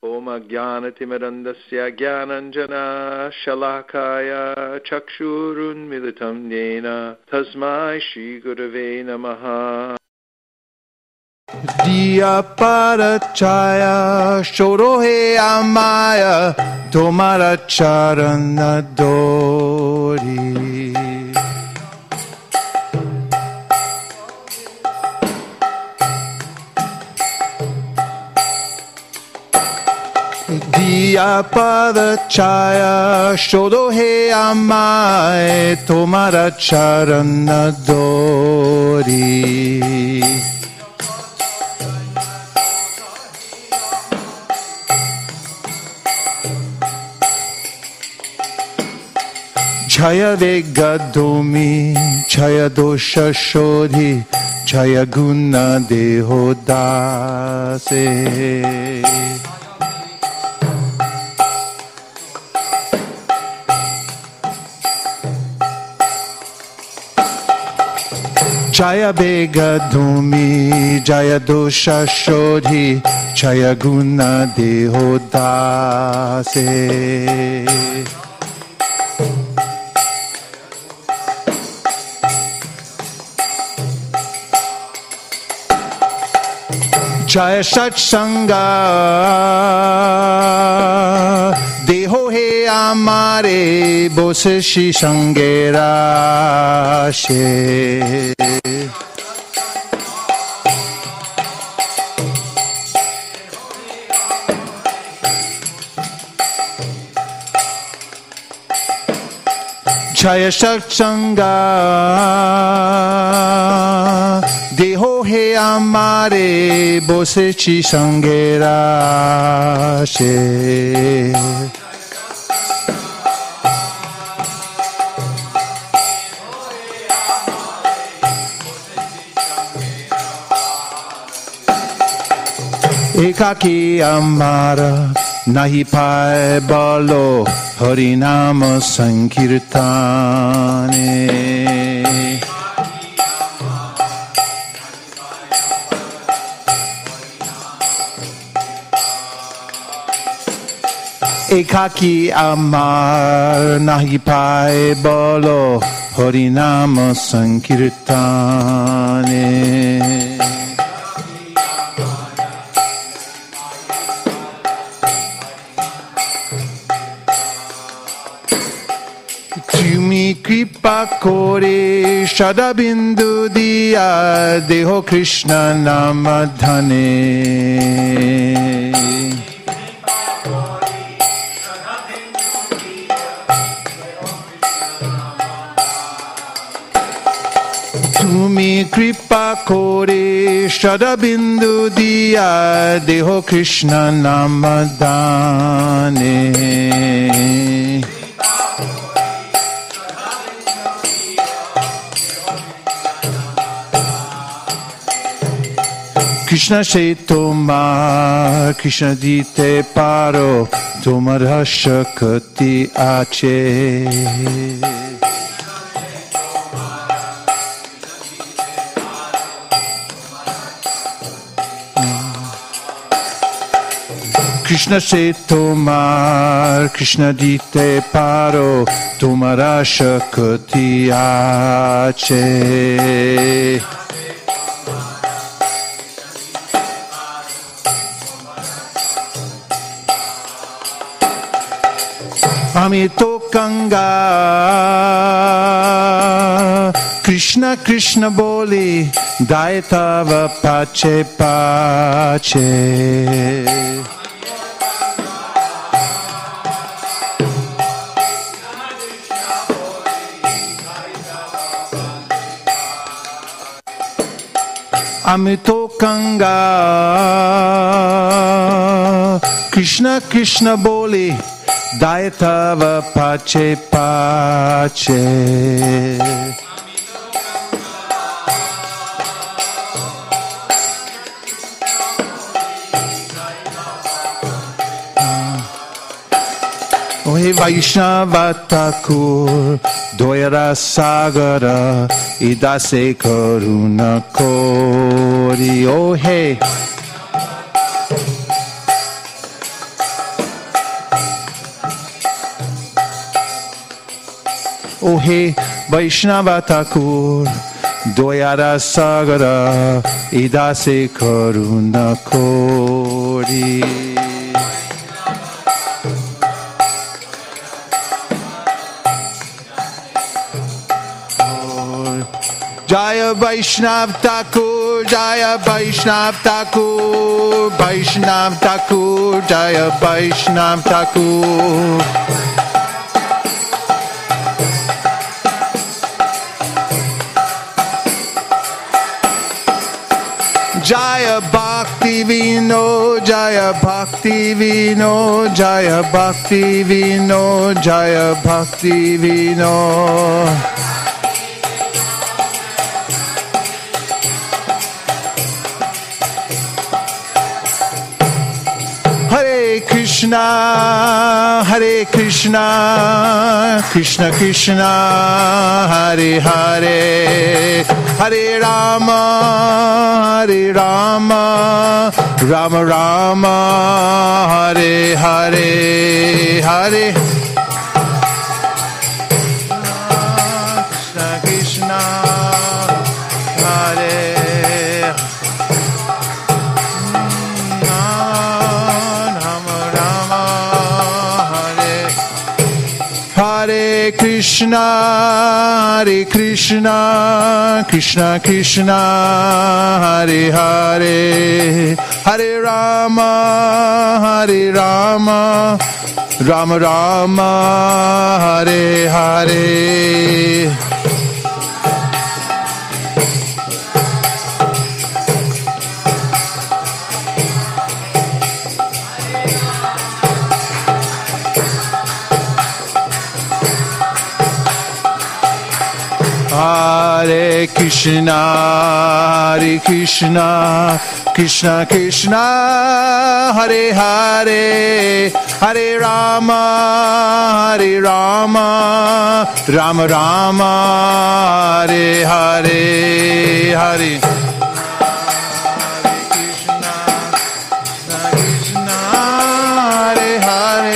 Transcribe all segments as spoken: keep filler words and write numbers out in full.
Om Ajnanatimirandasya Jnananjana Shalakaya Chakshurun Militam Yena Tasmai Shri Gurave Namaha. Diya Parachaya Shorohe Amaya Tomara Charana Dori. Diya Parachaya Shorohe Amaya Tomara Charana Dori. Jaya Vegadumi, Jaya Dosha Shodhi, Jaya Guna Deho Dase. Jaya Vegadumi, Jaya Dosha Shodhi, Jaya Guna Deho Dase. Jaya Satsanga Deho He Amare Bose Shi Sangera She. Jaya Satsanga Deho He Amare Bose Chi Sangera She. Ekaki Amara Nahi Pai Balo Harinama Sankirtane. Ekaki Amar Nahi Pai Bolo Harinama Sankirtane. Tumi Kripa Kore Shadabindu Diya Deho Krishna Namadhane. Tumi Kripa Kore Shadabindu Diya Deho Krishna Namadhane. Krishna se tomar, Krishna dite paro, tomara shakti ache. Krishna se tomar, Krishna dite paro, tomara shakti ache. Amito Ganga Krishna Krishna Boli Daitava Pache Pache. Amito Ganga Krishna Krishna Boli Daitava Pache Pache. Ohe Vaishnava Thakur Doyara Sagara Idase Karuna Kori. Ohe O He Vaishnava Thakur, Doyara Sagara, Idase Karuna Kori. Jaya Vaishnav Thakur, Jaya Vaishnav Thakur, Vaishnav Thakur, Jaya Vaishnav Thakur. Jaya Bhakti Vino, Jaya Bhakti Vino, Jaya Bhakti Vino, Jaya Bhakti Vino. Hare Krishna, Hare Krishna, Krishna Krishna, Hare Hare, Hare Rama, Hare Rama, Rama Rama, Hare Hare, Hare Krishna Krishna, Hare Hare Krishna, Hare Krishna, Krishna Krishna, Hare Hare, Hare Rama, Hare Rama, Rama Rama, Hare Hare. Hare Krishna, Hare Krishna, Krishna Krishna, Hare Hare, Hare Rama, Hare Rama, Rama Rama, Hare Hare, Hare Krishna, Krishna Hare Hare.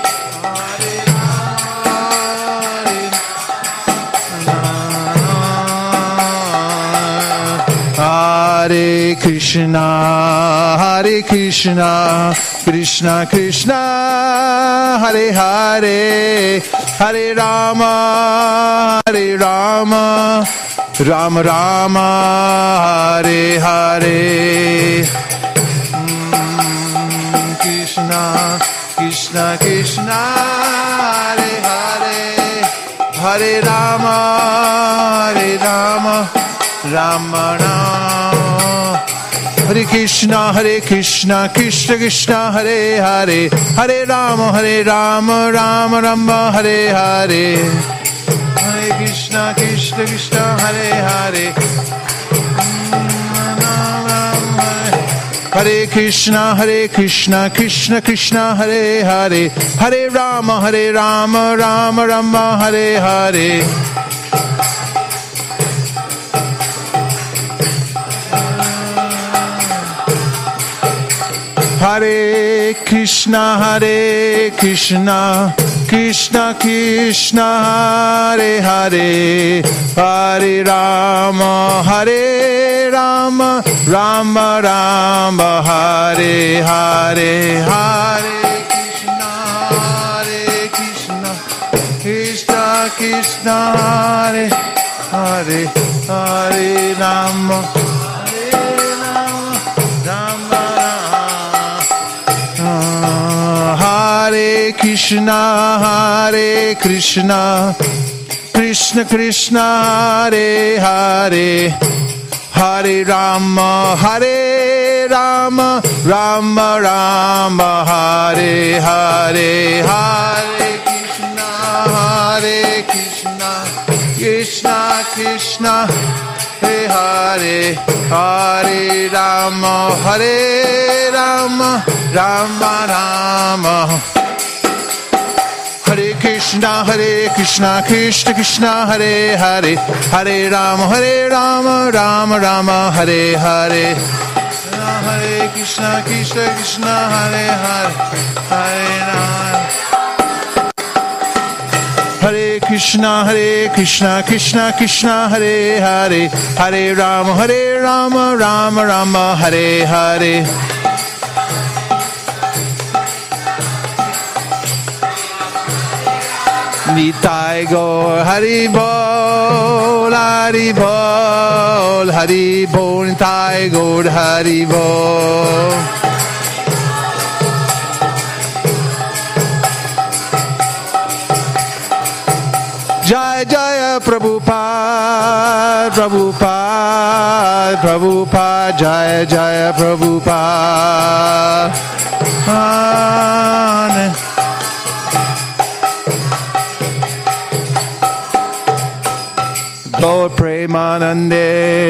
Hare Krishna, Hare Krishna, Krishna Krishna, Hare Hare, Hare Rama, Hare Rama, Rama Rama, Hare Hare. Mm, Krishna, Krishna Krishna, Hare Hare, Hare Rama, Hare Rama, Rama Rama. Hare Krishna, Hare Krishna, Krishna Krishna, Hare Hare, Hare Rama, Hare Rama, Rama Rama, Hare Hare. Hare Krishna, Krishna Krishna, Hare Hare. Hare Krishna, Hare Krishna, Krishna Krishna, Hare Hare, Hare Rama, Hare Rama, Rama Rama, Hare Hare. Hare Krishna, Hare Krishna, Krishna Krishna, Hare Hare, Hare Rama, Hare Rama, Rama Rama, Hare Hare. Hare Krishna, Hare Krishna, Krishna Krishna, Hare Hare, Hare Rama, Hare Rama, Rama Hare Krishna, Hare Krishna, Krishna Krishna, Hare Hare, Hare Rama, Hare Rama, Rama Rama, Hare Hare. Hare Krishna, Hare Krishna, Krishna Krishna, Hare Hare, Hare Rama, Hare Rama, Rama Rama. Hare Krishna, Hare Krishna, Krishna Krishna, Hare Hare, Hare Rama, Hare Rama, Rama Rama, Hare Hare. Hare Krishna, Krishna Krishna, Hare Hare, Hare Rama. Hare Krishna, Hare Krishna, Krishna Krishna, Hare Hare, Hare Rama, Hare Rama, Rama Rama, Hare Hare. Nitai Gaur Hari Bol, Hari Bol, Hari Bol, Nitai Gaur Hari Bol. Jai Jaya Prabhupada, Prabhupada, Prabhupada, Jaya Jaya Prabhupada. Amen. Lord Premanande.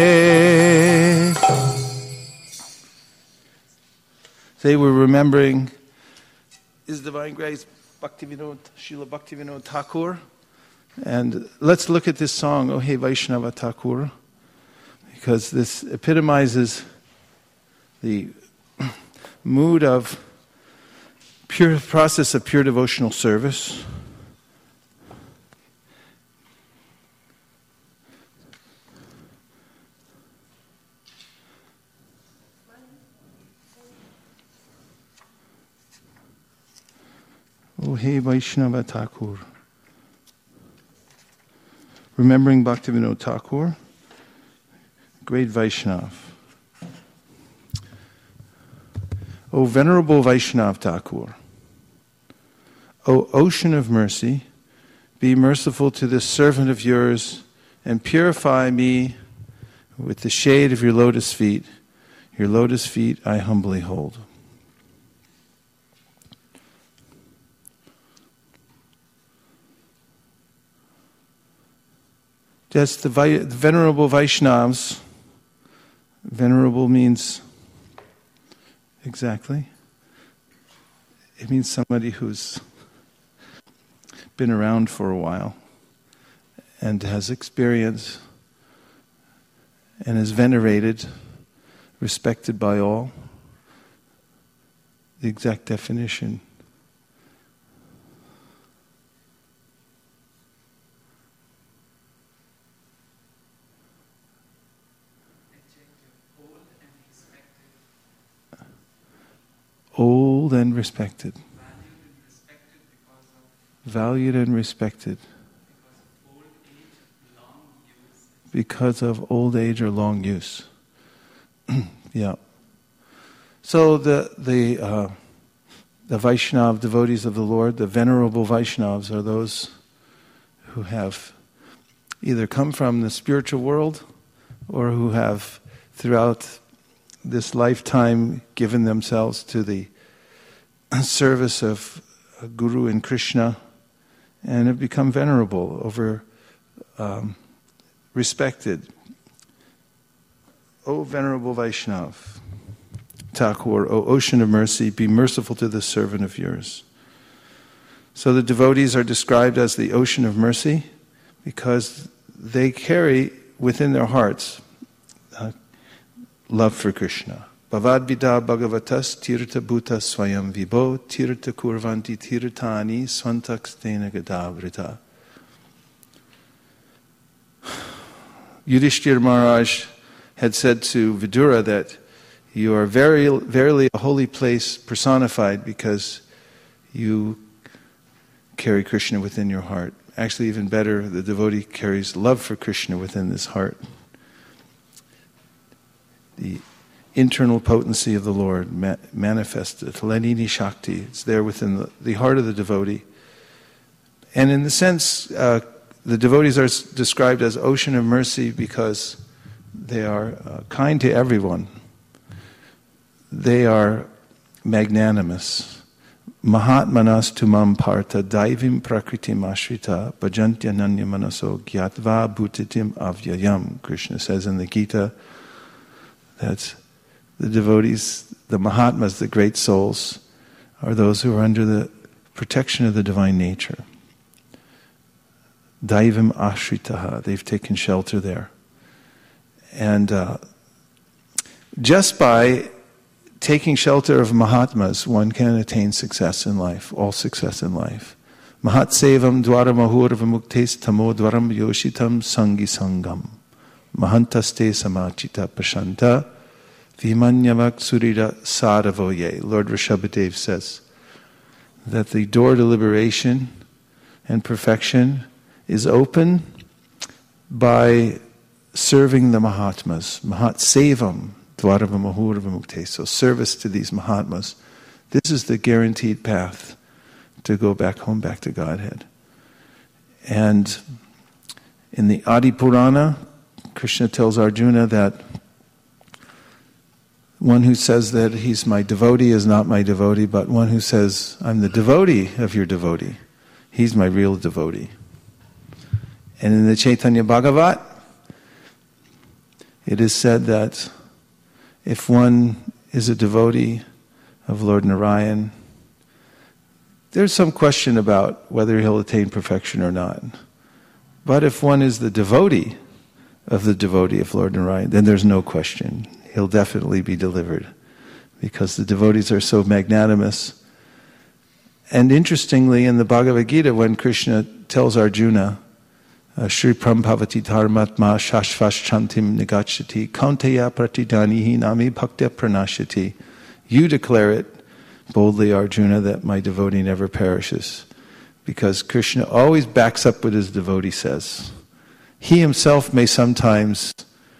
Today we're remembering His Divine Grace Bhaktivinoda, Srila Bhaktivinoda Thakur. And let's look at this song, O Hey Vaishnava Thakur, because this epitomizes the mood of pure process of pure devotional service. O Hey Vaishnava Thakur. Remembering Bhaktivinoda Thakur, great Vaishnav. O Venerable Vaishnav Thakur, O Ocean of Mercy, be merciful to this servant of yours and purify me with the shade of your lotus feet. Your lotus feet I humbly hold. That's the, Vi- the Venerable Vaishnavas. Venerable means, exactly, it means somebody who's been around for a while and has experience and is venerated, respected by all. The exact definition. Old and respected. Valued and respected. Because of old age or long use. Yeah. So the the uh, the Vaishnav devotees of the Lord, the venerable Vaishnavas, are those who have either come from the spiritual world or who have throughout this lifetime given themselves to the service of Guru and Krishna and have become venerable, over um, respected. O Venerable Vaishnav Thakur, O Ocean of Mercy, be merciful to this servant of yours. So the devotees are described as the Ocean of Mercy because they carry within their hearts uh, love for Krishna. Bhavad Vida Bhagavatas Tirtha Bhuta Swayam Vibho Tirtha Kurvanti Tirthani Swantakstena Gadavrita. Yudhishthira Maharaj had said to Vidura that you are very, verily a holy place personified because you carry Krishna within your heart. Actually, even better, the devotee carries love for Krishna within his heart. The internal potency of the Lord ma- manifested, Lenini Shakti, it's there within the, the heart of the devotee. And in the sense, uh, the devotees are s- described as ocean of mercy because they are uh, kind to everyone. They are magnanimous. Mahatmanas tumam partha daivim prakritim ashrita bhajantya nanya manaso gyatva bhutitim avyayam. Krishna says in the Gita that the devotees, the Mahatmas, the great souls, are those who are under the protection of the divine nature. Daivim ashritaha, they've taken shelter there. And uh, just by taking shelter of Mahatmas, one can attain success in life, all success in life. Mahatsevam dwara mahurva muktes tamo dwaram yoshitam sangi sangam. Mahantaste samachita prashanta vimanyavak surira sadavoye. Lord Rishabhadev says that the door to liberation and perfection is open by serving the Mahatmas. Mahatsevam dwarava mahurva muktes. So service to these Mahatmas. This is the guaranteed path to go back home, back to Godhead. And in the Adi Purana, Krishna tells Arjuna that one who says that he's my devotee is not my devotee, but one who says, I'm the devotee of your devotee, he's my real devotee. And in the Chaitanya Bhagavat, it is said that if one is a devotee of Lord Narayan, there's some question about whether he'll attain perfection or not. But if one is the devotee of the devotee of Lord Narayan, then there's no question. He'll definitely be delivered. Because the devotees are so magnanimous. And interestingly, in the Bhagavad Gita, when Krishna tells Arjuna, Shri Prambhavati Dharmatma Shashvash Chantim Nigachati Kaunteya Pratidanihi Nami Bhaktya Pranashati. You declare it boldly, Arjuna, that my devotee never perishes. Because Krishna always backs up what his devotee says. He himself may sometimes,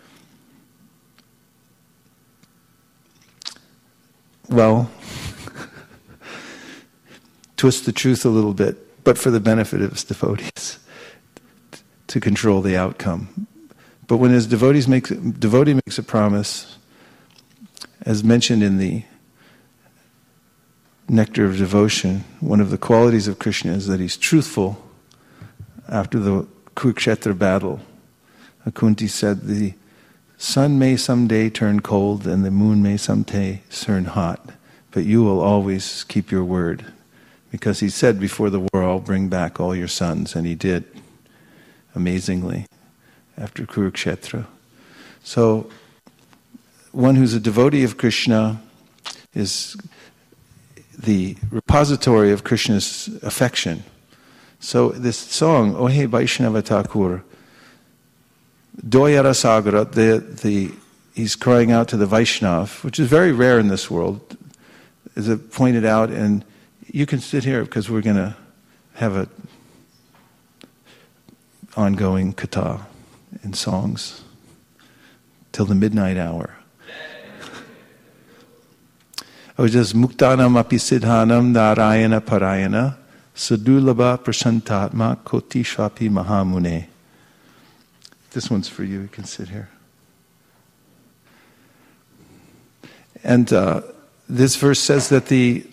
well, twist the truth a little bit, but for the benefit of his devotees, to control the outcome. But when his devotees makes, devotee makes a promise, as mentioned in the Nectar of Devotion, one of the qualities of Krishna is that he's truthful. After the Kurukshetra battle, Akunti said, the sun may someday turn cold and the moon may someday turn hot, but you will always keep your word. Because he said before the war, I'll bring back all your sons, and he did, amazingly, after Kurukshetra. So, one who's a devotee of Krishna is the repository of Krishna's affection. So this song, Ohe Vaishnava Thakur, Doyara Sagara, the, the, he's crying out to the Vaishnav, which is very rare in this world, as it pointed out, and you can sit here because we're going to have a ongoing katha in songs till the midnight hour. Oh, just Muktanam api siddhanam narayana parayana sadulabha prasantatma koti shvapi mahamune. This one's for you. You can sit here. And uh, this verse says that the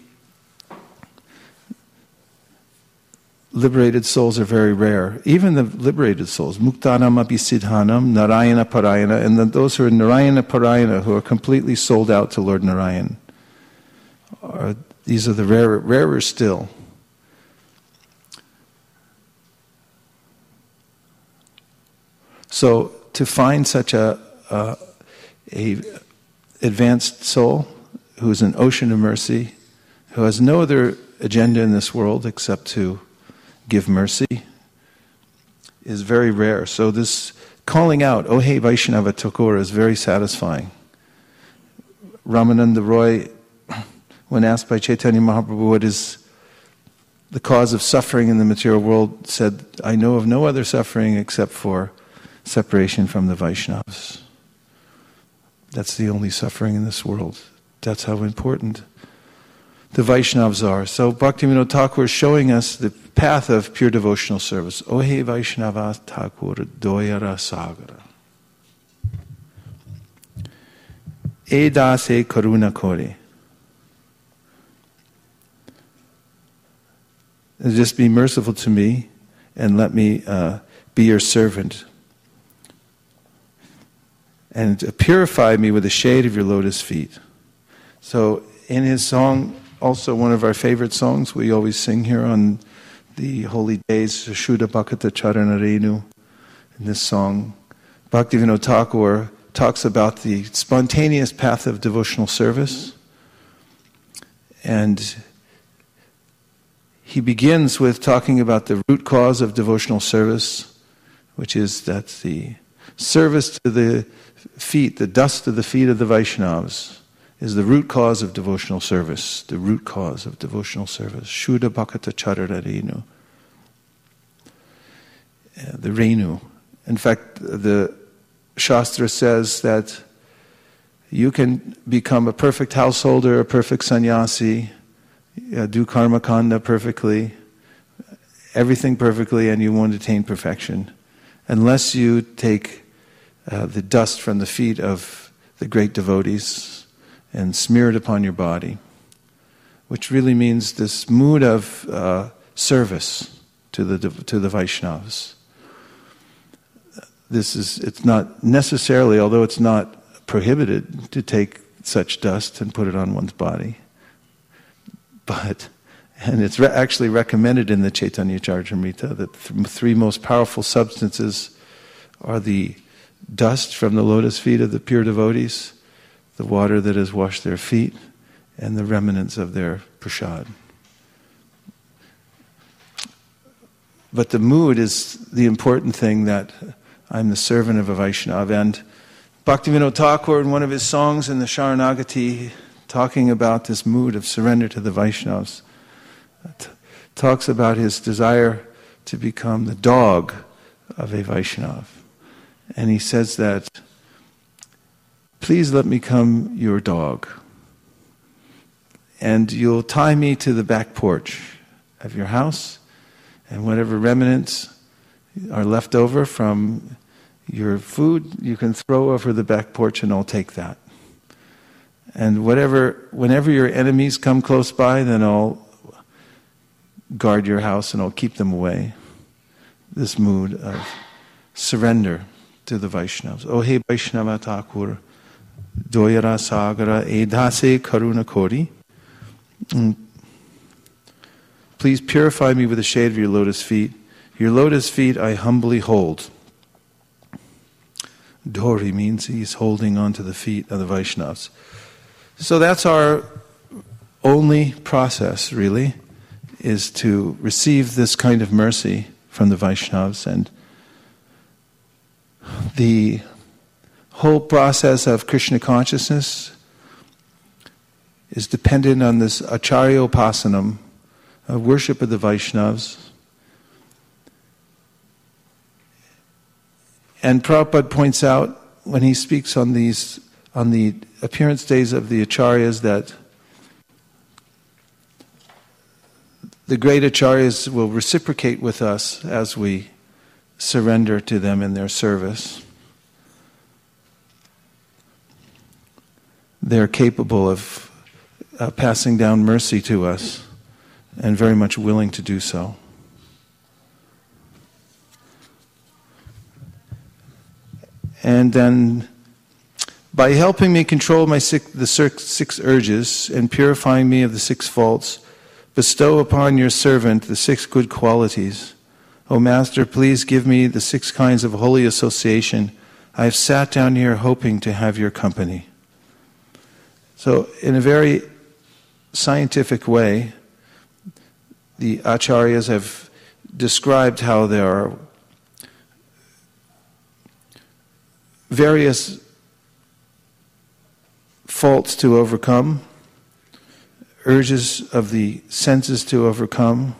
liberated souls are very rare. Even the liberated souls, Muktanam api siddhanam narayana parayana, and then those who are narayana parayana, who are completely sold out to Lord Narayan. Are, these are the rarer, rarer still. So to find such a, a, a advanced soul who is an ocean of mercy, who has no other agenda in this world except to give mercy, is very rare. So this calling out, "Oh hey Vaishnava Thakur," is very satisfying. Ramananda Roy, when asked by Chaitanya Mahaprabhu what is the cause of suffering in the material world, said, "I know of no other suffering except for separation from the Vaishnavas. That's the only suffering in this world." That's how important the Vaishnavas are. So Bhaktivinoda Thakur is showing us the path of pure devotional service. Ohe Vaishnava Thakur Doyara Sagara. Edase Karuna Kore. Just be merciful to me and let me uh, be your servant. And purify me with the shade of your lotus feet. So in his song, also one of our favorite songs we always sing here on the holy days, Shuddha Bhakata Charana Renu. In this song, Bhaktivinoda Thakur talks about the spontaneous path of devotional service. And he begins with talking about the root cause of devotional service, which is that the service to the feet, the dust of the feet of the Vaishnavas, is the root cause of devotional service. The root cause of devotional service. Shuddha Bhakata Charara Renu. The Renu. In fact, the Shastra says that you can become a perfect householder, a perfect sannyasi, uh, do karma kanda perfectly, everything perfectly, and you won't attain perfection unless you take uh, the dust from the feet of the great devotees and smear it upon your body, which really means this mood of uh, service to the to the Vaishnavas. This is, it's not necessarily, although it's not prohibited to take such dust and put it on one's body. But, and it's re- actually recommended in the Chaitanya Charitamrita that the three most powerful substances are the dust from the lotus feet of the pure devotees, the water that has washed their feet, and the remnants of their prasad. But the mood is the important thing, that I'm the servant of a Vaishnava. And Bhaktivinoda Thakur, in one of his songs in the Sharanagati, talking about this mood of surrender to the Vaishnavas, t- talks about his desire to become the dog of a Vaishnava. And he says that, please let me become your dog, and you'll tie me to the back porch of your house, and whatever remnants are left over from your food, you can throw over the back porch and I'll take that. And whatever, whenever your enemies come close by, then I'll guard your house and I'll keep them away. This mood of surrender to the Vaishnavas. Oh hey Vaishnava Thakur, Doyara Sagara Edhase Karuna Kori. Please purify me with the shade of your lotus feet. Your lotus feet I humbly hold. Dori means he's holding on to the feet of the Vaishnavas. So that's our only process, really, is to receive this kind of mercy from the Vaishnavas. And the whole process of Krishna consciousness is dependent on this Acharya Upasanam, a worship of the Vaishnavas. And Prabhupada points out, when he speaks on these, on the appearance days of the Acharyas, that the great Acharyas will reciprocate with us as we surrender to them in their service. They're capable of uh, passing down mercy to us, and very much willing to do so. And then, by helping me control my six, the six urges and purifying me of the six faults, bestow upon your servant the six good qualities. O Master, please give me the six kinds of holy association. I have sat down here hoping to have your company. So, in a very scientific way, the Acharyas have described how there are various faults to overcome, urges of the senses to overcome,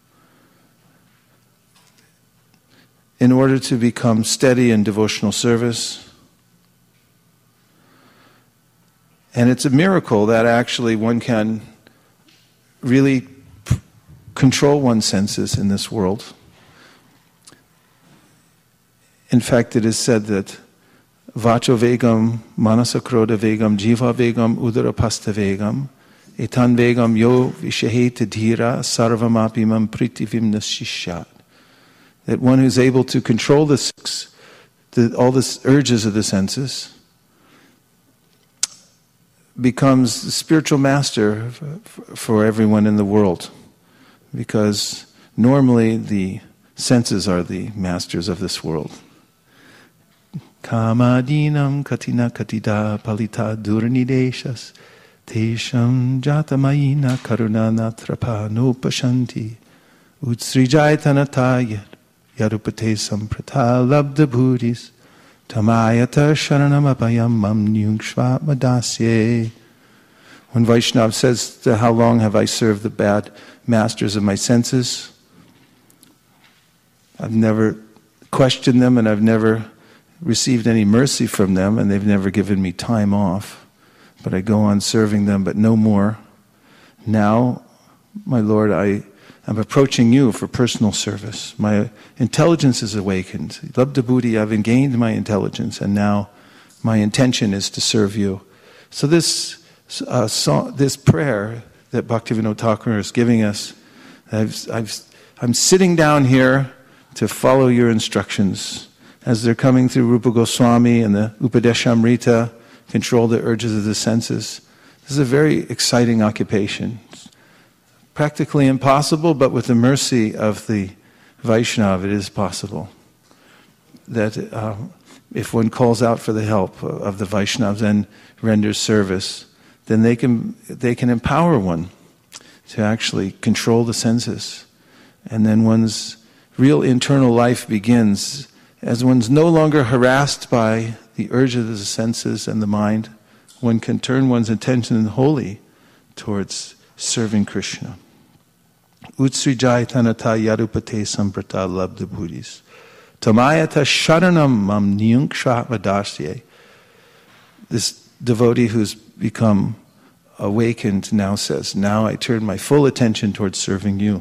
in order to become steady in devotional service. And it's a miracle that actually one can really p- control one's senses in this world. In fact, it is said that Vacho vegam, manasa kroda vegam, jiva vegam, udara pasta vegam, etan vegam yo vishaheta dhira, sarvamapimam pritivim nashishat. That one who's able to control the, six, the all the urges of the senses becomes the spiritual master for everyone in the world. Because normally the senses are the masters of this world. Kamadinam katina katida palita duranideshas tesham jatamayina karunana trapa nopashanti Utsrijaitanata yarupate samprata labda buddhis tamayata sharanam apayam mam nyungshva madasye. When Vaishnava says, how long have I served the bad masters of my senses? I've never questioned them, and I've never received any mercy from them, and they've never given me time off. But I go on serving them, but no more. Now, my Lord, I am approaching you for personal service. My intelligence is awakened. Labda Buddhi, I've gained my intelligence, and now my intention is to serve you. So this uh, song, this prayer that Bhaktivinoda Thakur is giving us, I've, I've, I'm sitting down here to follow your instructions as they're coming through Rupa Goswami and the Upadeshamrita, control the urges of the senses. This is a very exciting occupation. It's practically impossible, but with the mercy of the Vaishnava, it is possible. That uh, if one calls out for the help of the Vaishnavas and renders service, then they can they can empower one to actually control the senses. And then one's real internal life begins as one's no longer harassed by the urges of the senses and the mind. One can turn one's attention wholly towards serving Krishna. Utsrijai tanata yarupate samprata labda buddhis. Tamayata sharanam mam nyungshva madasye. This devotee who's become awakened now says, now I turn my full attention towards serving you.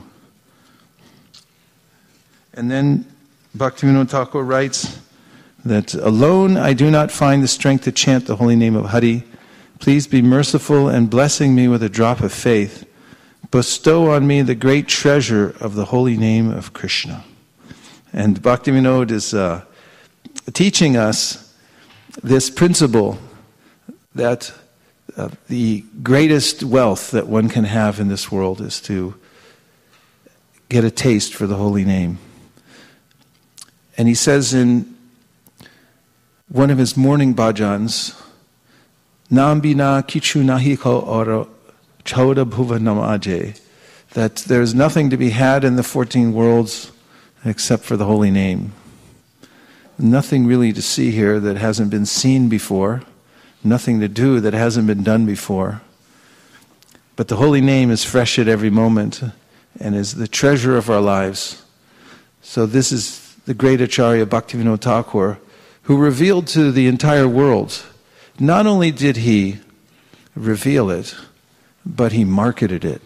And then Bhaktivinoda Thakur writes that alone I do not find the strength to chant the holy name of Hari. Please be merciful and blessing me with a drop of faith. Bestow on me the great treasure of the holy name of Krishna. And Bhaktivinoda is uh, teaching us this principle that uh, the greatest wealth that one can have in this world is to get a taste for the holy name. And he says in one of his morning bhajans, Nam bina kichu nahi ko oro chauda bhuva namaje, that there is nothing to be had in the fourteen worlds except for the holy name. Nothing really to see here that hasn't been seen before, nothing to do that hasn't been done before. But the holy name is fresh at every moment and is the treasure of our lives. So this is the great Acharya Bhaktivinoda Thakur, who revealed to the entire world. Not only did he reveal it, but he marketed it.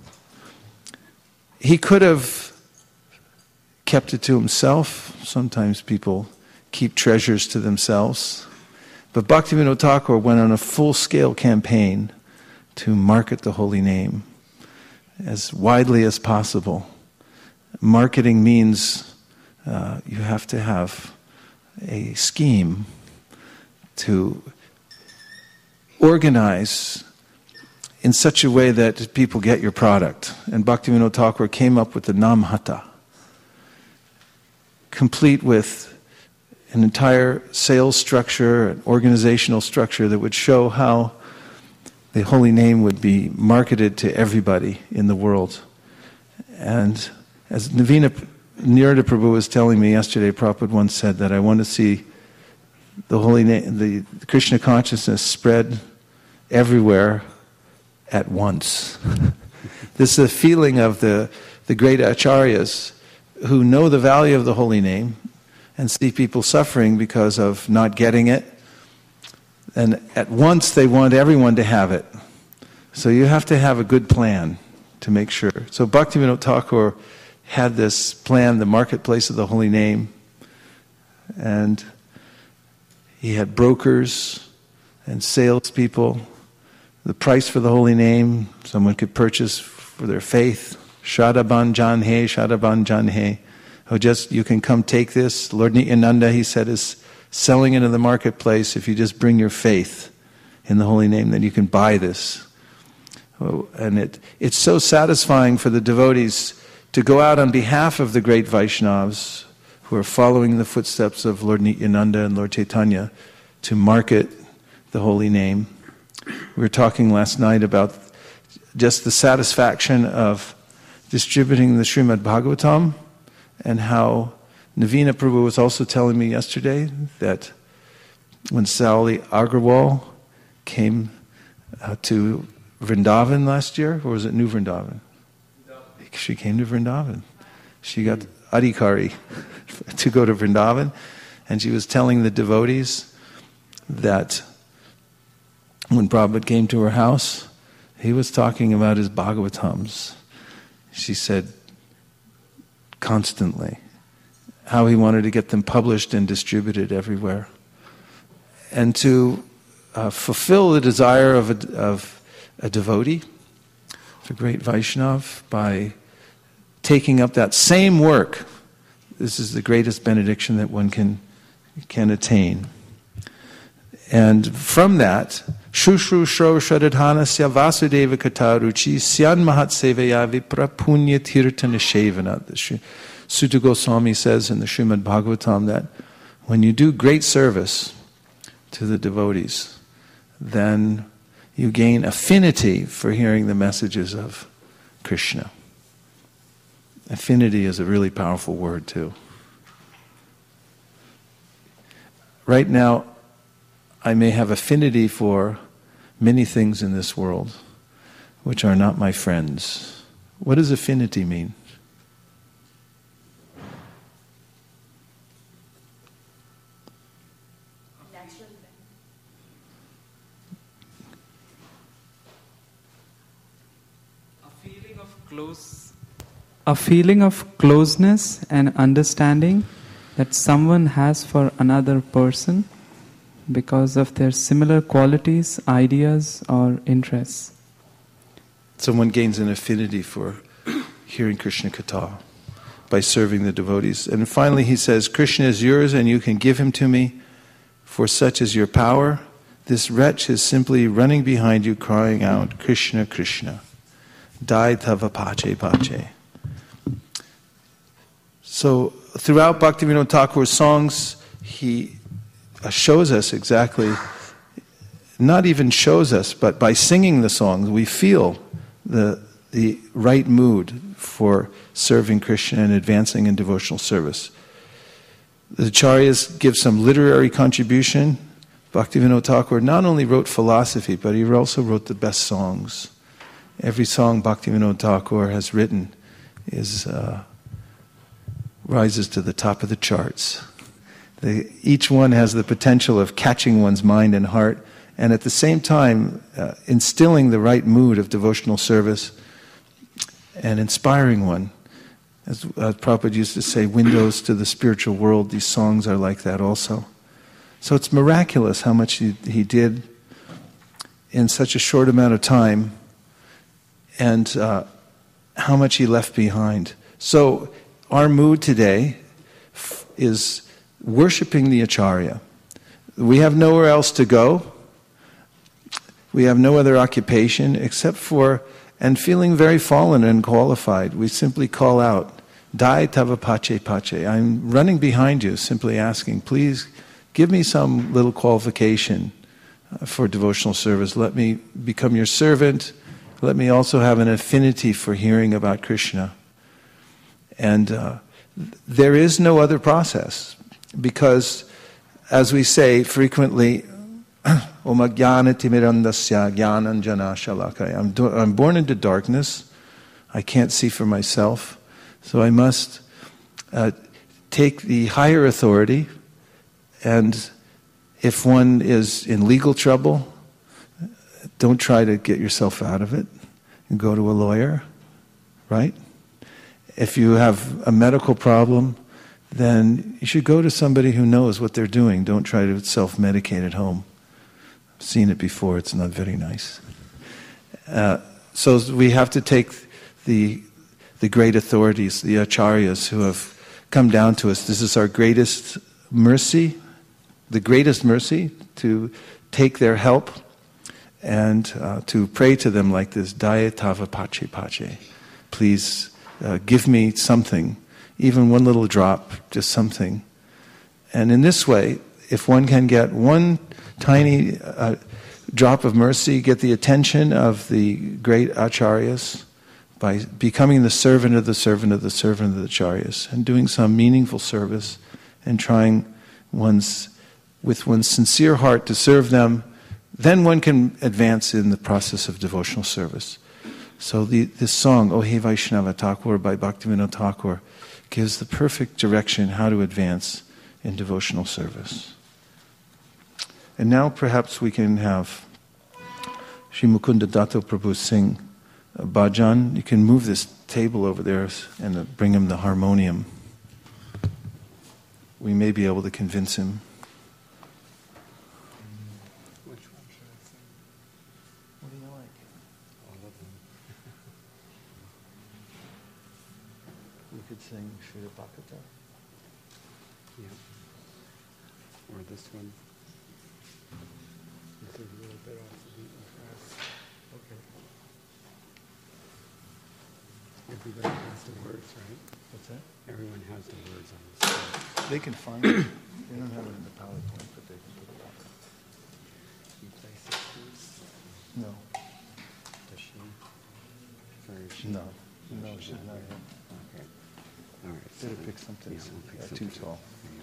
He could have kept it to himself. Sometimes people keep treasures to themselves. But Bhaktivinoda Thakur went on a full-scale campaign to market the holy name as widely as possible. Marketing means uh, you have to have a scheme to organize in such a way that people get your product. And Bhaktivinoda Thakur came up with the Namhata, complete with an entire sales structure, an organizational structure that would show how the holy name would be marketed to everybody in the world. And as Navina Nirada Prabhu was telling me yesterday, Prabhupada once said that I want to see the holy name, the Krishna consciousness spread everywhere at once. This is a feeling of the, the great acharyas who know the value of the holy name and see people suffering because of not getting it. And at once they want everyone to have it. So you have to have a good plan to make sure. So Bhaktivinoda Thakur had this plan, the marketplace of the holy name. And he had brokers and salespeople. The price for the holy name, someone could purchase for their faith. Shadaban Janhe, Shadaban Janhe. Oh, just, you can come take this. Lord Nityananda, he said, is selling it in the marketplace. If you just bring your faith in the holy name, then you can buy this. Oh, and it it's so satisfying for the devotees to go out on behalf of the great Vaishnavas who are following the footsteps of Lord Nityananda and Lord Chaitanya to market the holy name. We were talking last night about just the satisfaction of distributing the Srimad Bhagavatam, and how Navina Prabhu was also telling me yesterday that when Sauli Agrawal came uh, to Vrindavan last year, or was it New Vrindavan? Vrindavan. She came to Vrindavan. She got adhikari to go to Vrindavan, and she was telling the devotees that when Prabhupada came to her house, he was talking about his Bhagavatams. She said constantly how he wanted to get them published and distributed everywhere. And to uh, fulfill the desire of a, of a devotee, a great Vaishnav, by taking up that same work, this is the greatest benediction that one can can attain. And from that, Shushru Shro Shradhanasya Vasudeva Kataruchi Syan Mahat Sevaya Vipra Punya Tirtha Nishevana. Sutta Goswami says in the Srimad Bhagavatam that when you do great service to the devotees, then you gain affinity for hearing the messages of Krishna. Affinity is a really powerful word too. Right now, I may have affinity for many things in this world which are not my friends. What does affinity mean? Close, a feeling of closeness and understanding that someone has for another person because of their similar qualities, ideas, or interests. Someone gains an affinity for hearing Krishna Katha by serving the devotees. And finally he says, Krishna is yours and you can give him to me, for such is your power. This wretch is simply running behind you crying out, Krishna, Krishna. Dai tava pache pache. So throughout Bhaktivinoda Thakur's songs, he shows us exactly, not even shows us, but by singing the songs, we feel the the right mood for serving Krishna and advancing in devotional service. The Acharyas give some literary contribution. Bhaktivinoda Thakur not only wrote philosophy, but he also wrote the best songs. Every song Bhaktivinoda Thakur has written is uh, rises to the top of the charts. They, each one has the potential of catching one's mind and heart, and at the same time uh, instilling the right mood of devotional service and inspiring one. As uh, Prabhupada used to say, windows to the spiritual world, these songs are like that also. So it's miraculous how much he, he did in such a short amount of time, and uh, how much he left behind. So our mood today f- is worshiping the Acharya. We have nowhere else to go. We have no other occupation except for, and feeling very fallen and qualified, we simply call out, Dai tava pache pache. I'm running behind you, simply asking, please give me some little qualification for devotional service. Let me become your servant. Let me also have an affinity for hearing about Krishna. And uh, there is no other process, because, as we say frequently, Om ajnana timirandasya jnananjana shalakaya. I'm do- I'm born into darkness. I can't see for myself, so I must uh, take the higher authority. And if one is in legal trouble, don't try to get yourself out of it and go to a lawyer, right? If you have a medical problem, then you should go to somebody who knows what they're doing. Don't try to self-medicate at home. I've seen it before. It's not very nice. Uh, so we have to take the the great authorities, the acharyas who have come down to us. This is our greatest mercy, the greatest mercy, to take their help and uh, to pray to them like this, Daya tava pache pache. Please uh, give me something, even one little drop, just something. And in this way, if one can get one tiny uh, drop of mercy, get the attention of the great acharyas, by becoming the servant of the servant of the servant of the Acharyas and doing some meaningful service and trying one's, with one's sincere heart to serve them, then one can advance in the process of devotional service. So the, this song, O He Vaishnava Thakur by Bhaktivinoda Thakur, gives the perfect direction how to advance in devotional service. And now perhaps we can have Sri Mukunda Dato Prabhu sing a bhajan. You can move this table over there and bring him the harmonium. We may be able to convince him. Which one should I sing? What do you like? All of them. You could sing Sri Bhakata. Yeah. Or this one. This is a little bit off the beaten track. Okay. Everybody has the words, right? What's that? Everyone has the words on the screen. They can find it. They don't have it in the PowerPoint, but they can put it up. You play sixties? No. Does she? Or is she? No. No, she's not here. Okay. All right. Better so pick something. Yeah, we'll pick Yeah, something. too tall. Yeah.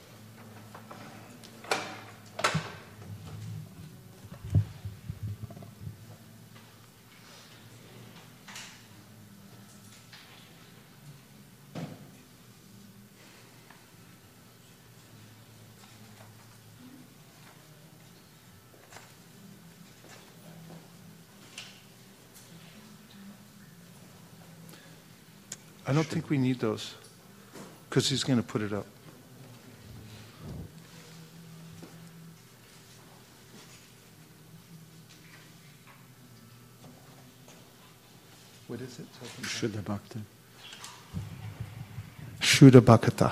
I don't think we need those, because he's going to put it up. What is it? Shuddha Bhakta. Shuddha Bhakata.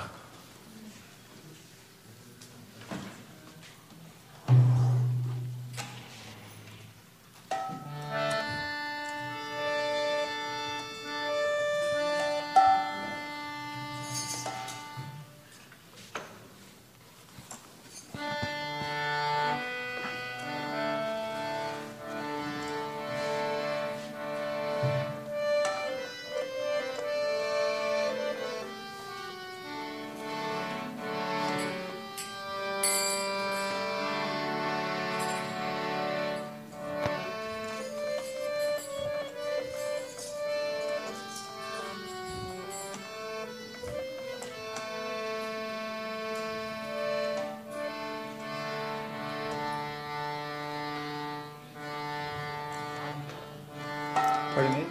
Pardon me?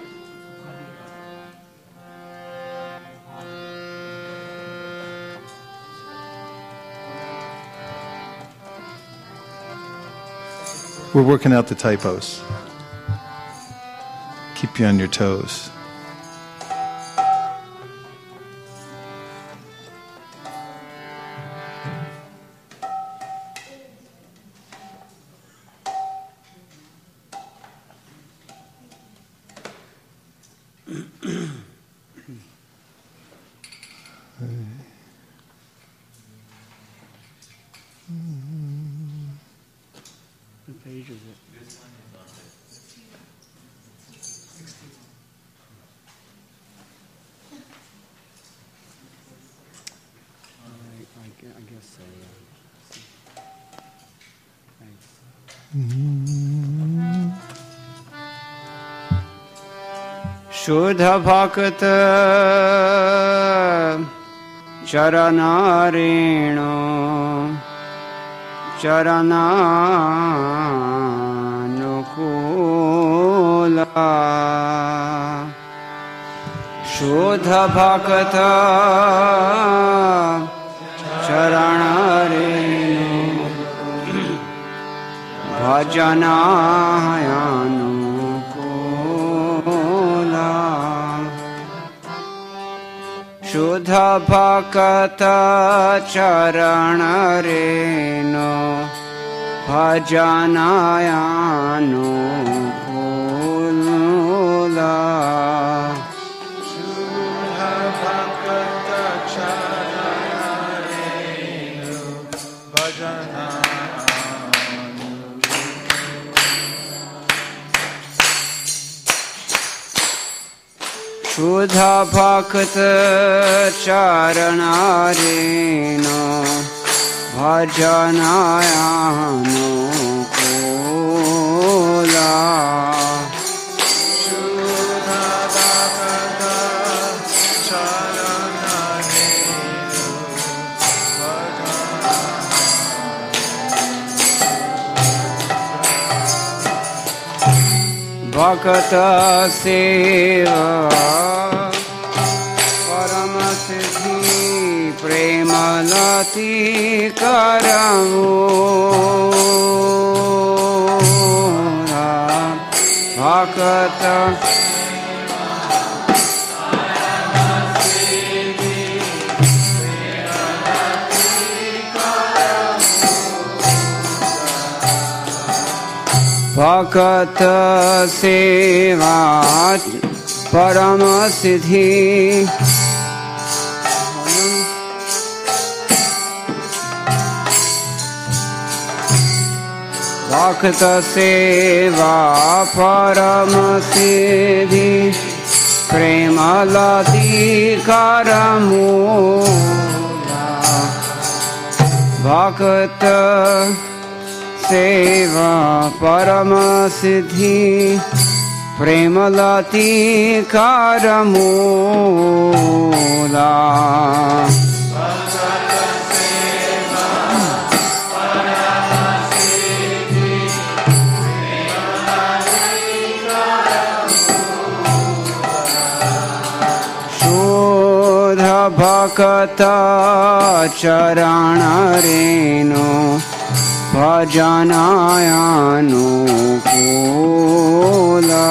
We're working out the typos. Keep you on your toes. What page is it? I, I, gue- I guess so, yeah. Thanks. Shuddha Bhakta Charanarino Charananukula Shuddha Bhakta Charanarino Bhajanayanukula Shuddha Bhakta Charanareno Bhajanayanukula Shuddha Bhakta Charanareno Bhajanayanu. शुद्ध भक्त चरणारेण भजनायानुकूला भक्त सेवा परम सिद्धि प्रेमलती करमूला भक्त भक्त सेवा परम सिद्धि भक्त सेवा परम सिद्धि प्रेमलती करमूला भक्त सेवा परम सिद्धि प्रेमलती करमूला शुद्ध भक्त चरणरेणु भजनायानुकूला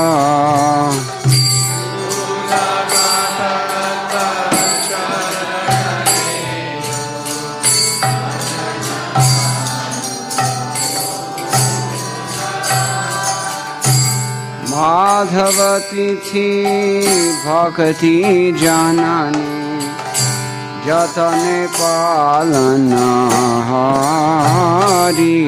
माधवती थी भक्ति जननी जतने पालन हारी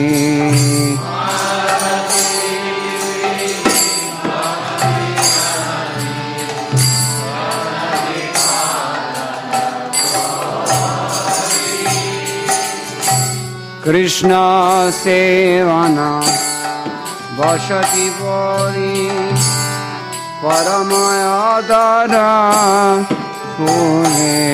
कृष्ण सेवना बसती बोली परमयादरा फूले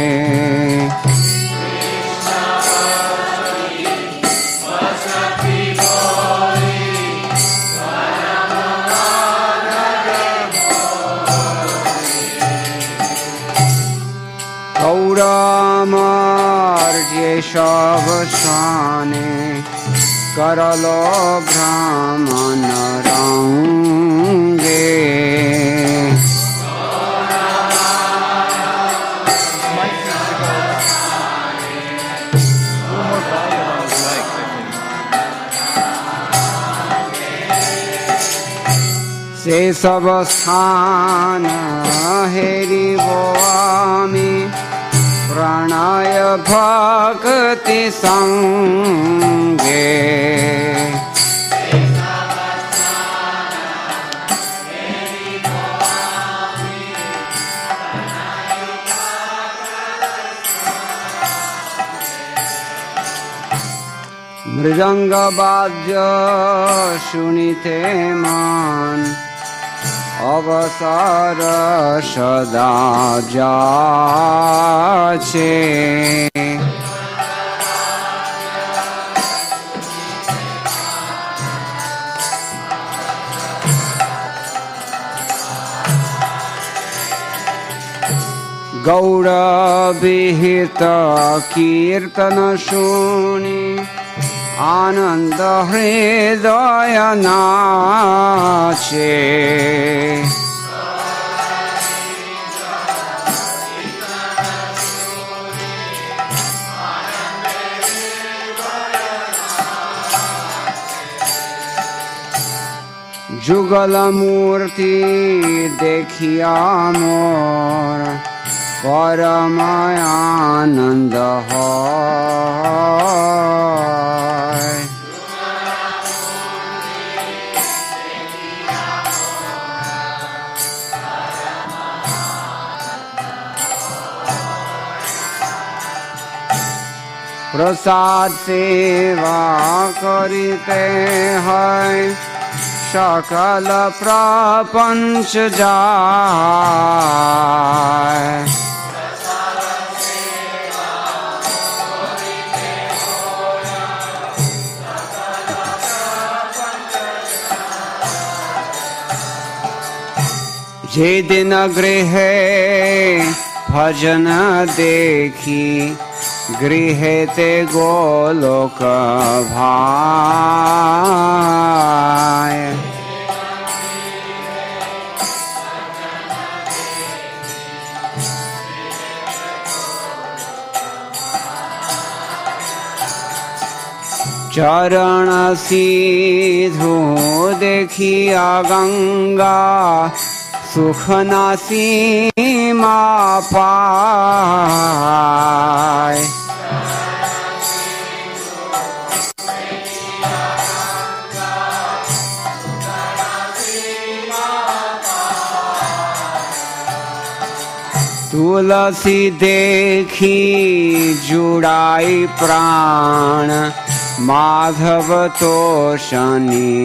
गौरामार जे सब शाने करलो ब्राह्मण रंगे से सब स्थान हेरी बोआमी प्रणय भक्ति संगे मृदंग वाद्य सुनिते मान अवसर सदा जाचे गौर विहित कीर्तन सुनी आनंद हृदय नाचे जुगल मूर्ति देखिया मोर परम आनंद है प्रसाद सेवा करिते हैं सकल प्रपंच जाय। जे दिन गृहे भजन देखी गृहे ते गोलोक भाय। चरण सीधु देखिया गंगा सुख ना सीमा पाय। तुलसी देखी जुड़ाई प्राण माधव तो शनि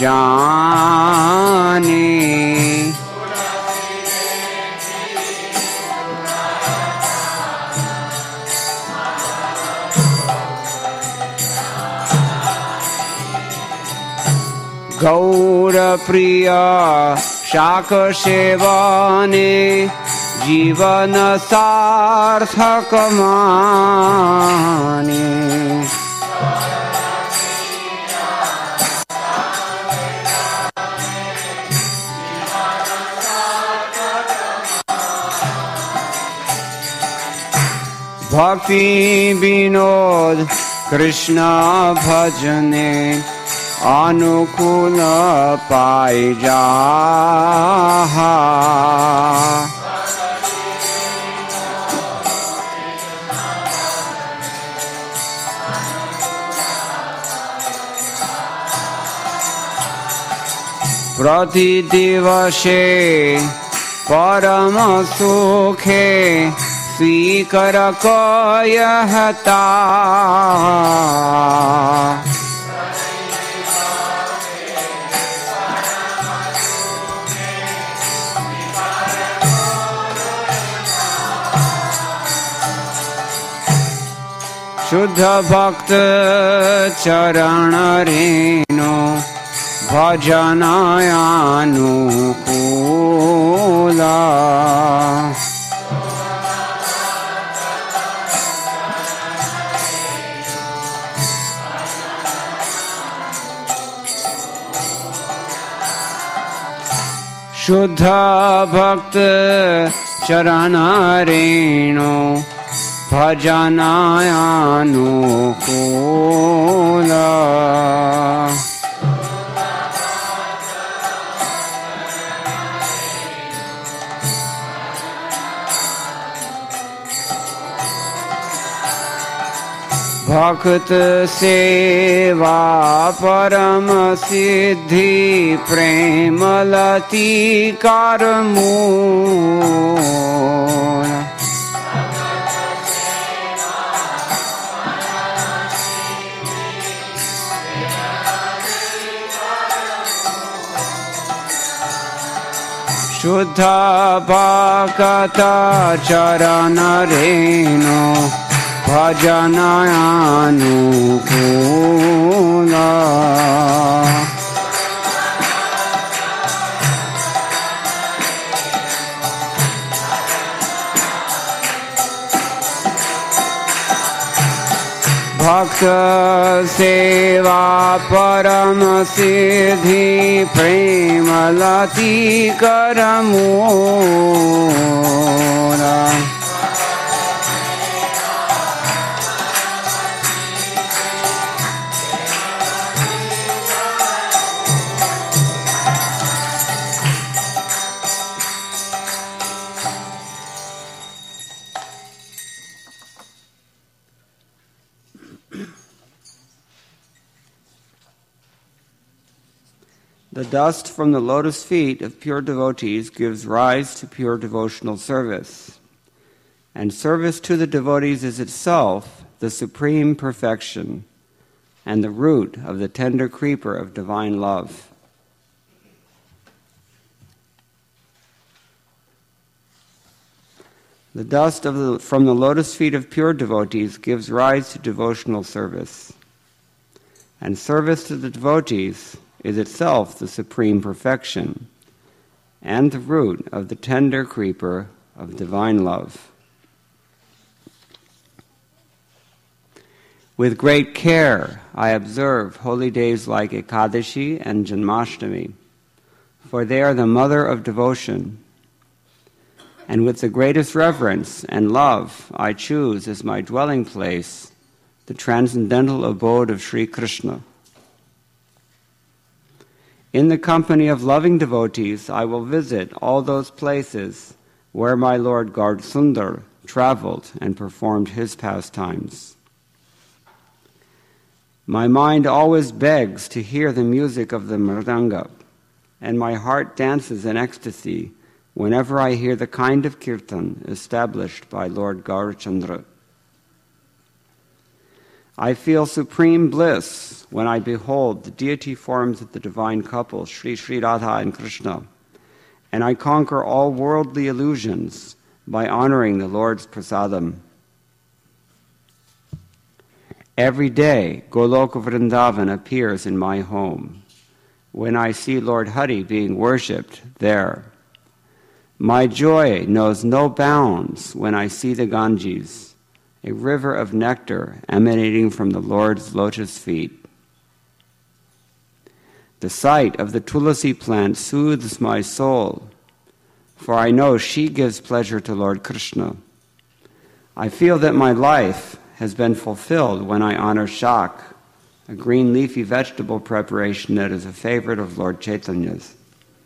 जाने। गौर प्रिय शाक सेवने जीवन सार्थक माने। भक्ति विनोद कृष्ण भजने अनुकूल पाई जाहा। प्रति दिवसे परम सुखे स्वीकर कयहता। शुद्ध भक्त चरण रेणु भजन अनुकूल। शुद्ध भक्त चरण रेणु भजन अनुकूल। भक्त सेवा परम सिद्धि प्रेमलती कर मूल। शुद्ध भक्त चरण रेणु भजन अनुकूल। भक्त सेवा परम सिद्धि प्रेमलती कर मूल। The dust from the lotus feet of pure devotees gives rise to pure devotional service. And service to the devotees is itself the supreme perfection and the root of the tender creeper of divine love. The dust of the, from the lotus feet of pure devotees gives rise to devotional service. And service to the devotees is itself the supreme perfection and the root of the tender creeper of divine love. With great care, I observe holy days like Ekadashi and Janmashtami, for they are the mother of devotion. And with the greatest reverence and love, I choose as my dwelling place the transcendental abode of Sri Krishna. In the company of loving devotees, I will visit all those places where my Lord Gaurasundar traveled and performed his pastimes. My mind always begs to hear the music of the mridanga, and my heart dances in ecstasy whenever I hear the kind of kirtan established by Lord Gaurachandra. I feel supreme bliss when I behold the deity forms of the divine couple, Sri Sri Radha and Krishna, and I conquer all worldly illusions by honoring the Lord's prasadam. Every day, Goloka Vrindavan appears in my home, when I see Lord Hari being worshipped there. My joy knows no bounds when I see the Ganges, a river of nectar emanating from the Lord's lotus feet. The sight of the tulasi plant soothes my soul, for I know she gives pleasure to Lord Krishna. I feel that my life has been fulfilled when I honor shak, a green leafy vegetable preparation that is a favorite of Lord Chaitanya's.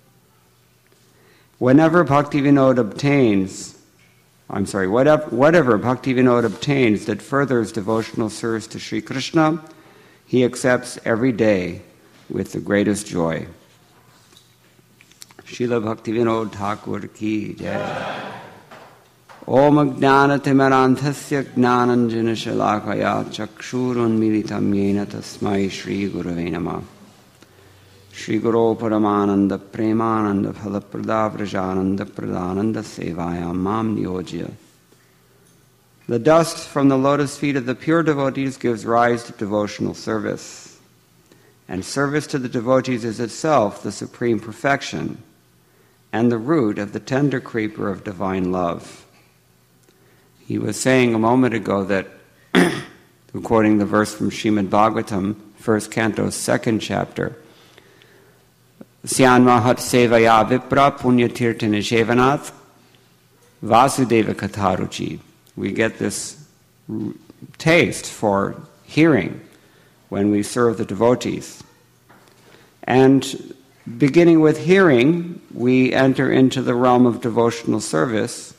Whenever Bhaktivinoda obtains, I'm sorry, whatever, whatever Bhaktivinoda obtains that furthers devotional service to Sri Krishna, he accepts every day with the greatest joy. Srila Bhaktivinoda Thakur ki jai. Om Jnanatimaranthasya Jnananjana Shalakaya Chakshurun Militam Yena Tasmai Shri Gurave Namah. Shri Guru Paramananda Premananda Phalaprada Vrajananda Pradhananda Sevaya Mam Niyojya. The dust from the lotus feet of the pure devotees gives rise to devotional service. And service to the devotees is itself the supreme perfection and the root of the tender creeper of divine love. He was saying a moment ago that, quoting the verse from Srimad Bhagavatam, first canto, second chapter, Syanmahat sevaya vipra punyatirtana shevanat vasudeva katharuchi. We get this taste for hearing when we serve the devotees. And beginning with hearing, we enter into the realm of devotional service.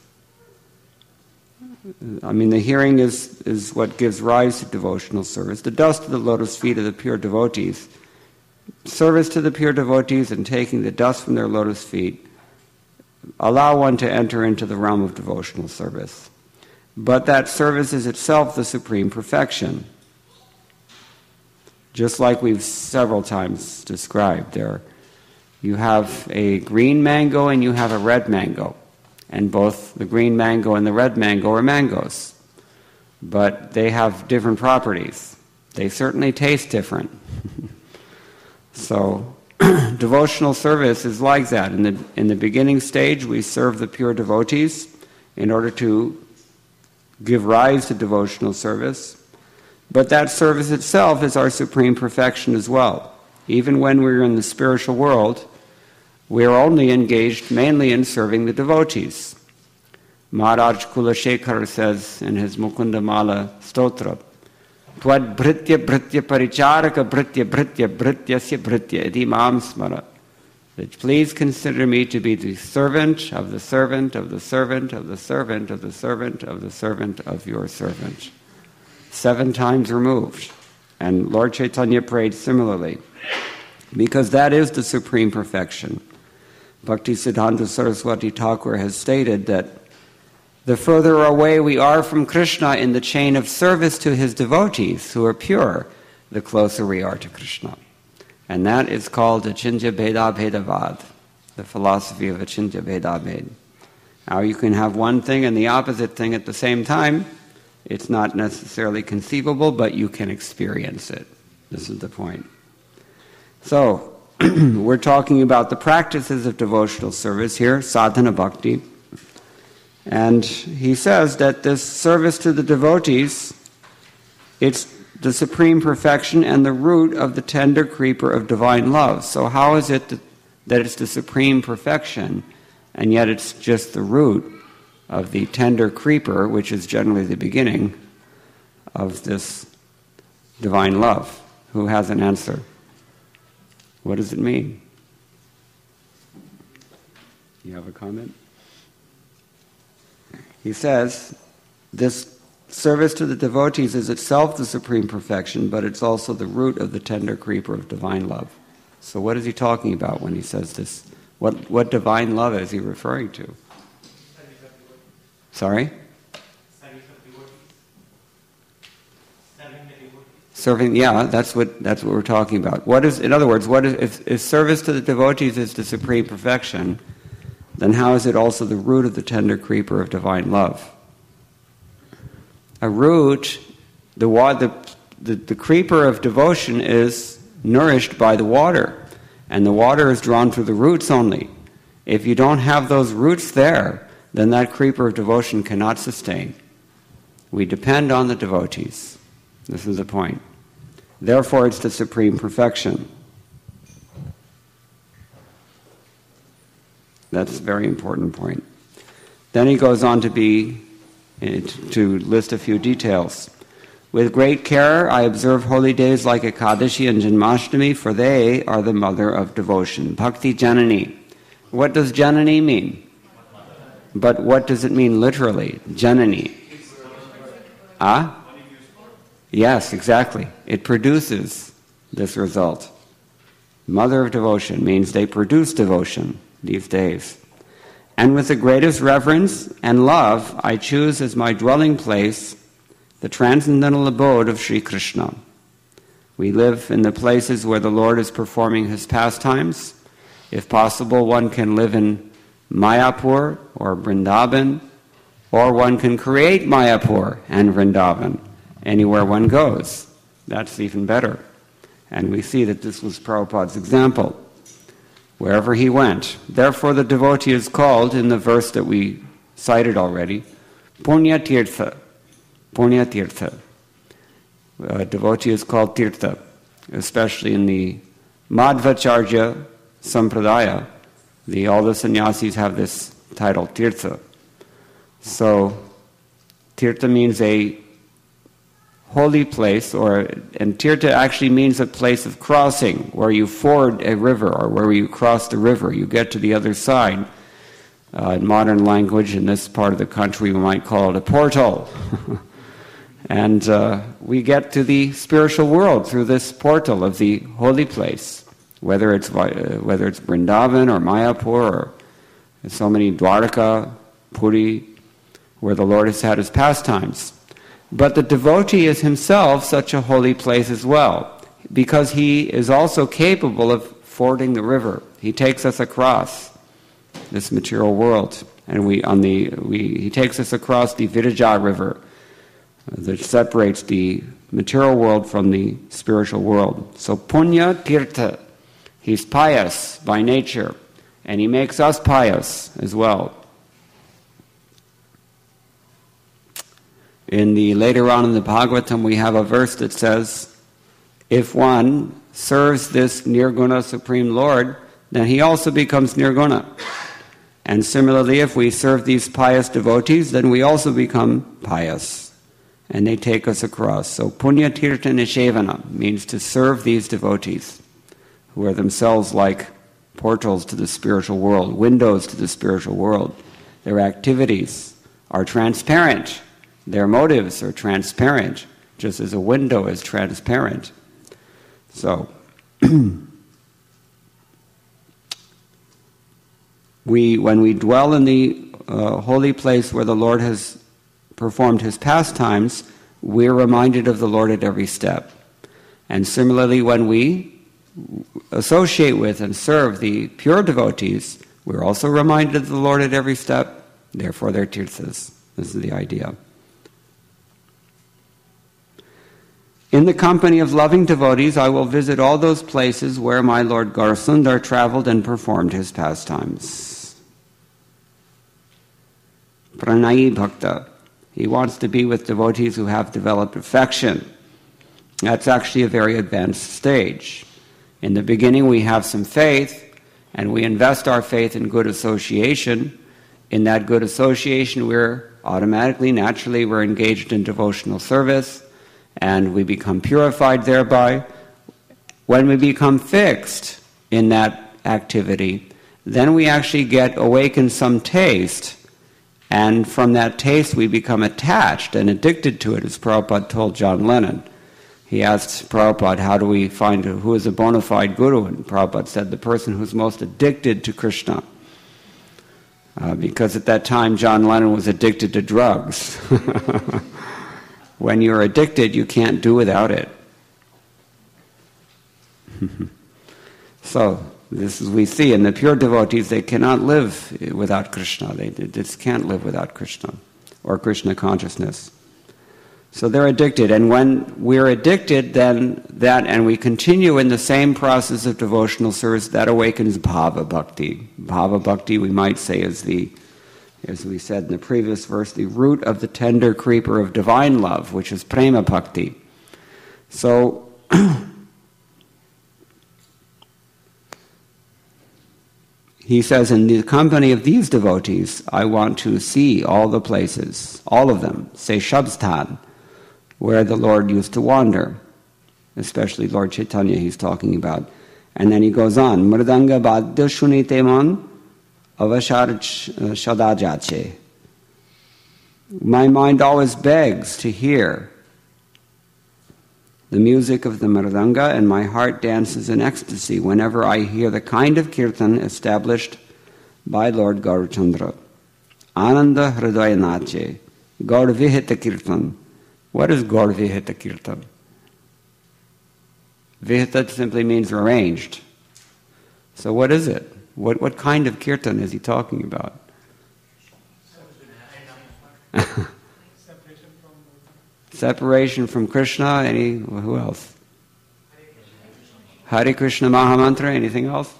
I mean, the hearing is, is what gives rise to devotional service. The dust of the lotus feet of the pure devotees. Service to the pure devotees and taking the dust from their lotus feet allow one to enter into the realm of devotional service. But that service is itself the supreme perfection. Just like we've several times described there. You have a green mango and you have a red mango. And both the green mango and the red mango are mangoes. But they have different properties. They certainly taste different. So, devotional service is like that. In the, in the beginning stage, we serve the pure devotees in order to give rise to devotional service. But that service itself is our supreme perfection as well. Even when we're in the spiritual world, we are only engaged mainly in serving the devotees. Maharaj Kulashekar says in his Mukunda Mala Stotra, Tvad bhritya bhritya paricharaka bhritya bhritya bhrityasya bhritya iti mam smara. That please consider me to be the servant of the servant of the servant of the servant of the servant of the servant of your servant. Seven times removed. And Lord Chaitanya prayed similarly. Because that is the supreme perfection. Bhakti Siddhanta Saraswati Thakur has stated that the further away we are from Krishna in the chain of service to his devotees who are pure, the closer we are to Krishna. And that is called Achintya Bheda Bhedavad, the philosophy of Achintya Bheda Bhed. Now you can have one thing and the opposite thing at the same time. It's not necessarily conceivable, but you can experience it. This is the point. So, we're talking about the practices of devotional service here, sadhana bhakti. And he says that this service to the devotees, it's the supreme perfection and the root of the tender creeper of divine love. So how is it that, that it's the supreme perfection, and yet it's just the root of the tender creeper, which is generally the beginning of this divine love? Who has an answer? What does it mean? You have a comment? He says, this service to the devotees is itself the supreme perfection, but it's also the root of the tender creeper of divine love. So what is he talking about when he says this? What, what divine love is he referring to? Sorry? Serving, yeah, that's what that's what we're talking about. What is, in other words, what is, if, if service to the devotees is the supreme perfection, then how is it also the root of the tender creeper of divine love? A root, the, the, the, the creeper of devotion is nourished by the water, and the water is drawn through the roots only. If you don't have those roots there, then that creeper of devotion cannot sustain. We depend on the devotees. This is the point. Therefore, it's the supreme perfection. That's a very important point. Then he goes on to be to list a few details. With great care, I observe holy days like Ekadashi and Janmashtami, for they are the mother of devotion. Bhakti Janani. What does Janani mean? But what does it mean literally? Janani. Ah? Yes, exactly. It produces this result. Mother of devotion means they produce devotion these days. And with the greatest reverence and love, I choose as my dwelling place the transcendental abode of Sri Krishna. We live in the places where the Lord is performing his pastimes. If possible, one can live in Mayapur or Vrindavan, or one can create Mayapur and Vrindavan anywhere one goes. That's even better. And we see that this was Prabhupada's example. Wherever he went. Therefore the devotee is called, in the verse that we cited already, Punya Tirtha. Punya Tirtha. A devotee is called Tirtha, especially in the Madhvacharya Sampradaya. The, all the sannyasis have this title, Tirtha. So, Tirtha means a holy place, or and Tirtha actually means a place of crossing, where you ford a river, or where you cross the river, you get to the other side. Uh, in modern language, in this part of the country, we might call it a portal. And uh, we get to the spiritual world through this portal of the holy place, whether it's uh, whether it's Vrindavan or Mayapur, or so many Dwarka, Puri, where the Lord has had his pastimes. But the devotee is himself such a holy place as well, because he is also capable of fording the river. He takes us across this material world, and we on the we he takes us across the Viraja River that separates the material world from the spiritual world. So Punya Tirtha, he's pious by nature, and he makes us pious as well. In the later on in the Bhagavatam, we have a verse that says, if one serves this Nirguna Supreme Lord, then he also becomes Nirguna. And similarly, if we serve these pious devotees, then we also become pious. And they take us across. So Punya Tirtha Nishevana means to serve these devotees, who are themselves like portals to the spiritual world, windows to the spiritual world. Their activities are transparent. Their motives are transparent, just as a window is transparent. So, we, when we dwell in the uh, holy place where the Lord has performed his pastimes, we're reminded of the Lord at every step. And similarly, when we associate with and serve the pure devotees, we're also reminded of the Lord at every step, therefore they're tirthas. This is the idea. In the company of loving devotees, I will visit all those places where my Lord Gaurasundar traveled and performed his pastimes. Pranayi Bhakta. He wants to be with devotees who have developed affection. That's actually a very advanced stage. In the beginning, we have some faith, and we invest our faith in good association. In that good association, we're automatically, naturally, we're engaged in devotional service, and we become purified thereby. When we become fixed in that activity, then we actually get awakened some taste, and from that taste we become attached and addicted to it, as Prabhupada told John Lennon. He asked Prabhupada, how do we find who is a bona fide guru? And Prabhupada said, the person who's most addicted to Krishna. Uh, because at that time John Lennon was addicted to drugs. When you're addicted, you can't do without it. So, this is we see in the pure devotees, they cannot live without Krishna. They, they just can't live without Krishna or Krishna consciousness. So they're addicted, and when we're addicted, then that, and we continue in the same process of devotional service, that awakens bhava bhakti. Bhava bhakti, we might say, is the, as we said in the previous verse, the root of the tender creeper of divine love, which is prema bhakti. So, he says, in the company of these devotees, I want to see all the places, all of them, say Shabstan, where the Lord used to wander, especially Lord Chaitanya he's talking about. And then he goes on, Mridanga Badya Shunite Man Avashar Shadajache. My mind always begs to hear the music of the Mridanga, and my heart dances in ecstasy whenever I hear the kind of kirtan established by Lord Gaurachandra. Ananda Hridaya Nache, Gaur Vihita Kirtan. What is Gaur Vihita Kirtan? Vihita simply means arranged. So what is it? What what kind of kirtan is he talking about? Separation from Krishna. Any? Who else? Hare Krishna Mahamantra. Anything else?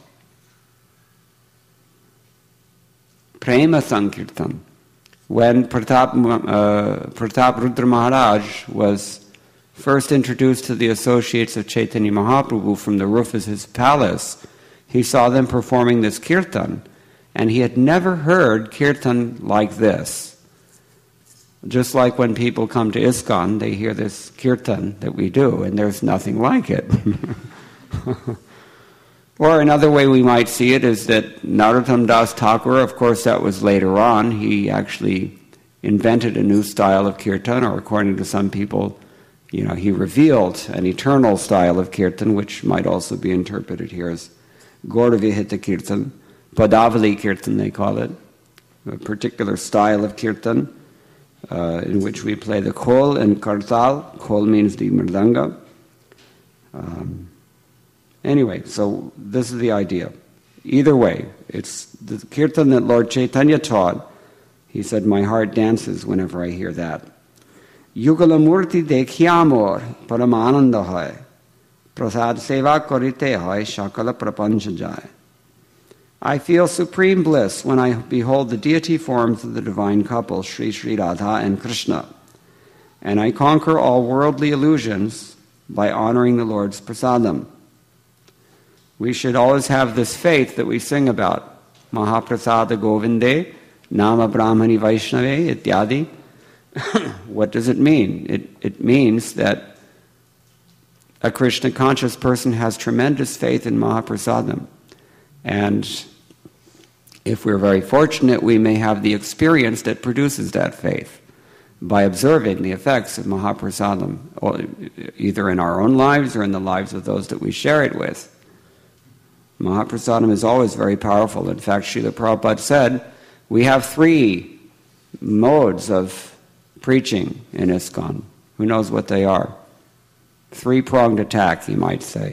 Prema Sankirtan. When Pratap, uh, Pratap Rudra Maharaj was first introduced to the associates of Chaitanya Mahaprabhu from the roof of his palace, he saw them performing this kirtan, and he had never heard kirtan like this. Just like when people come to ISKCON, they hear this kirtan that we do, and there's nothing like it. Or another way we might see it is that Narottam Das Thakur, of course that was later on, he actually invented a new style of kirtan, or according to some people, you know, he revealed an eternal style of kirtan, which might also be interpreted here as Gaura-vihita kirtan, Padavali kirtan they call it, a particular style of kirtan uh, in which we play the khol and kartal. Khol means the mridanga. Um, Anyway, so this is the idea. Either way, it's the kirtan that Lord Chaitanya taught. He said, my heart dances whenever I hear that. Yugala murti dekhyamor paramananda hai, prasad seva korite hai, shakala prapancha jai. I feel supreme bliss when I behold the deity forms of the divine couple, Sri Sri Radha and Krishna, and I conquer all worldly illusions by honoring the Lord's prasadam. We should always have this faith that we sing about. Mahaprasada Govinde, Nama Brahmani Vaishnave, ityadi. What does it mean? It, it means that a Krishna conscious person has tremendous faith in Mahaprasadam. And if we're very fortunate, we may have the experience that produces that faith by observing the effects of Mahaprasadam, either in our own lives or in the lives of those that we share it with. Mahaprasadam is always very powerful. In fact, Srila Prabhupada said, We have three modes of preaching in ISKCON. Who knows what they are? Three-pronged attack, you might say.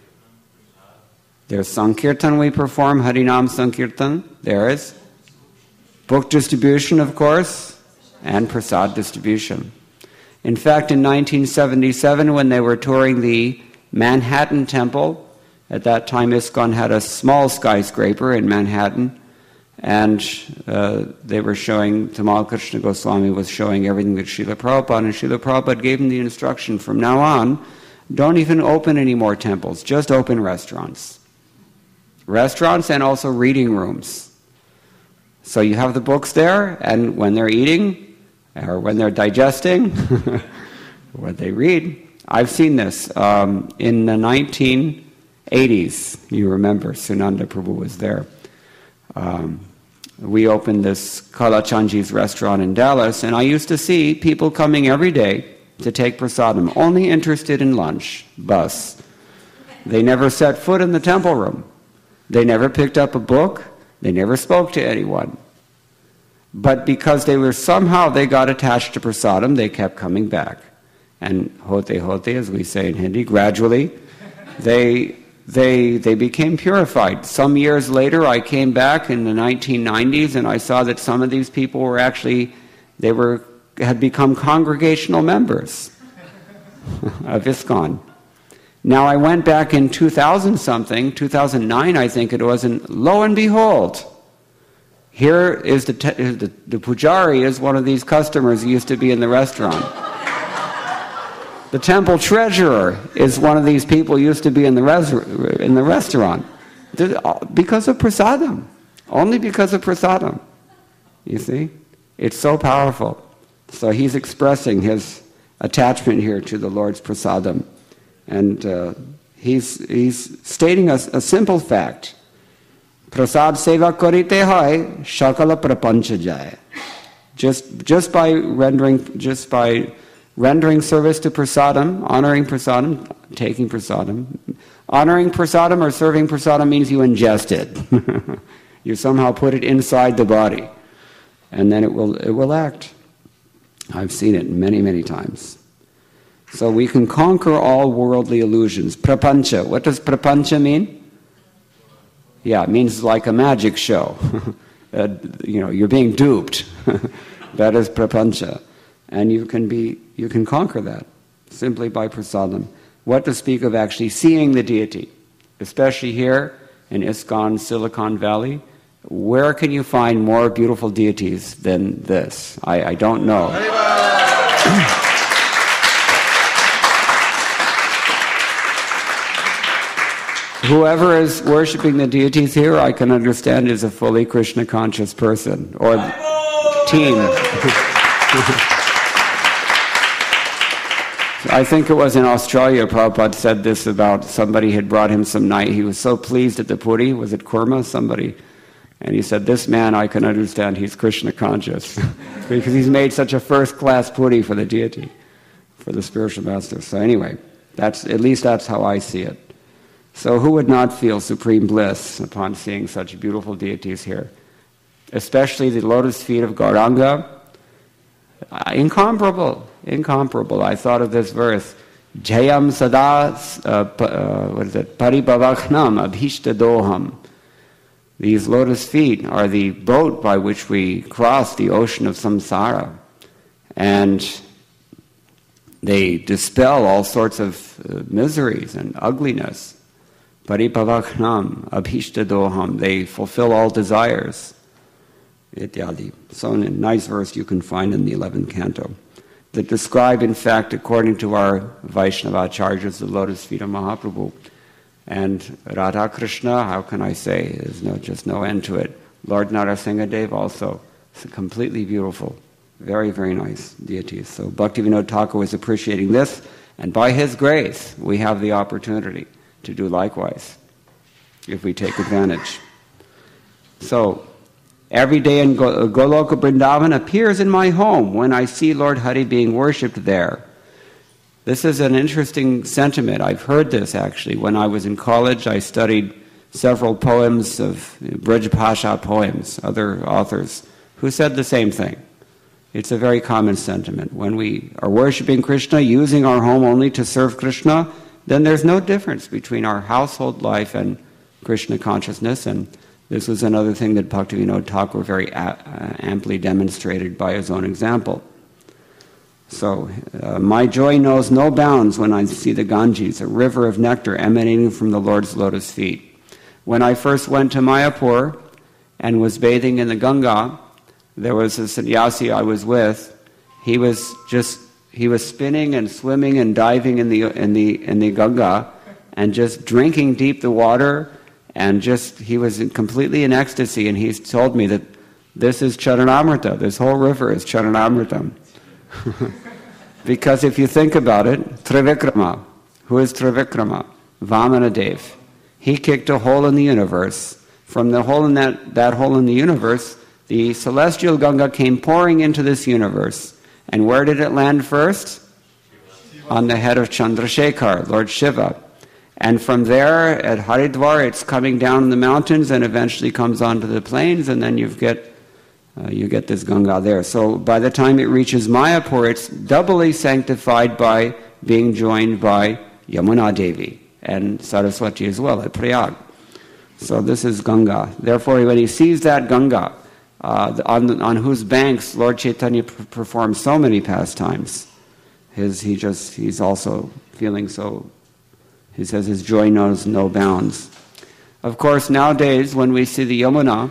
There's Sankirtan we perform, Harinam Sankirtan. There is book distribution, of course, and prasad distribution. In fact, in nineteen seventy-seven, when they were touring the Manhattan Temple, at that time ISKCON had a small skyscraper in Manhattan, and uh, they were showing, Tamal Krishna Goswami was showing everything that Srila Prabhupada, and Srila Prabhupada gave him the instruction, from now on, don't even open any more temples, just open restaurants. Restaurants and also reading rooms. So you have the books there, and when they're eating, or when they're digesting, what they read. I've seen this. Um, in the nineteen eighties, you remember, Sunanda Prabhu was there. Um, we opened this Kalachandji's restaurant in Dallas, and I used to see people coming every day to take prasadam, only interested in lunch, bus. They never set foot in the temple room. They never picked up a book. They never spoke to anyone. But because they were somehow, they got attached to prasadam, they kept coming back. And hote hote, as we say in Hindi, gradually, they, they, they became purified. Some years later, I came back in the nineteen nineties, and I saw that some of these people were actually, they were, had become congregational members of ISKCON. Now I went back in two thousand something, two thousand nine I think it was, and lo and behold, here is the, te- the, the pujari is one of these customers who used to be in the restaurant. The temple treasurer is one of these people who used to be in the, res- in the restaurant. Because of prasadam. Only because of prasadam. You see? It's so powerful. So he's expressing his attachment here to the Lord's prasadam. And uh, he's, he's stating a, a simple fact. Prasad seva karite hai, shakala prapancha jaya. Just, just by rendering, just by rendering service to prasadam, honoring prasadam, taking prasadam. Honoring prasadam or serving prasadam means you ingest it. You somehow put it inside the body, and then it will, it will act. I've seen it many, many times. So we can conquer all worldly illusions. Prapancha. What does prapancha mean? Yeah, it means like a magic show. uh, you know, you're being duped. That is prapancha. And you can be, you can conquer that simply by prasadam. What to speak of actually seeing the deity? Especially here in ISKCON, Silicon Valley. Where can you find more beautiful deities than this? I, I don't know. Whoever is worshipping the deities here, I can understand, is a fully Krishna conscious person or team. I think it was in Australia, Prabhupada said this about somebody had brought him some night. He was so pleased at the pudding. Was it kurma? Somebody. And he said, this man, I can understand, he's Krishna conscious. Because he's made such a first-class pudding for the deity, for the spiritual master. So anyway, that's at least that's how I see it. So who would not feel supreme bliss upon seeing such beautiful deities here? Especially the lotus feet of Gauranga. Uh, incomparable, incomparable. I thought of this verse. Jayam sada, uh, pa, uh, what is it? Paribhavaknam abhishta doham. These lotus feet are the boat by which we cross the ocean of samsara. And they dispel all sorts of uh, miseries and ugliness. Paribhavaknam abhishta doham. They fulfill all desires. Ityadi. So a nice verse you can find in the eleventh canto that describe, in fact, according to our Vaishnava acharyas, the lotus feet of Mahaprabhu. And Radha Krishna, how can I say? There's no, just no end to it. Lord Narasimhadev also. It's completely beautiful. Very, very nice deities. So Bhaktivinoda Thakur was appreciating this, and by his grace, we have the opportunity to do likewise, if we take advantage. So, every day in Goloka Vrindavan appears in my home when I see Lord Hari being worshipped there. This is an interesting sentiment. I've heard this actually. When I was in college, I studied several poems of Brajapasha poems, other authors, who said the same thing. It's a very common sentiment. When we are worshipping Krishna, using our home only to serve Krishna, then there's no difference between our household life and Krishna consciousness. And this was another thing that Bhaktivinoda Thakur very a- uh, amply demonstrated by his own example. So, uh, my joy knows no bounds when I see the Ganges, a river of nectar emanating from the Lord's lotus feet. When I first went to Mayapur and was bathing in the Ganga, there was a sannyasi I was with. He was just he was spinning and swimming and diving in the in the in the Ganga, and just drinking deep the water, and just he was in, completely in ecstasy. And he's told me that this is Charanamrita. This whole river is Charanamritam. Because if you think about it, Trivikrama, who is Trivikrama? Vamanadev. He kicked a hole in the universe. From the hole in that, that hole in the universe, the celestial Ganga came pouring into this universe. And where did it land first? On the head of Chandrasekhar, Lord Shiva. And from there, at Haridwar, it's coming down the mountains and eventually comes onto the plains, and then you get uh, you get this Ganga there. So by the time it reaches Mayapur, it's doubly sanctified by being joined by Yamuna Devi and Saraswati as well at Prayag. So this is Ganga. Therefore, when he sees that Ganga, uh, on, on whose banks Lord Chaitanya p- performed so many pastimes, his he just he's also feeling so. He says his joy knows no bounds. Of course, nowadays when we see the Yamuna,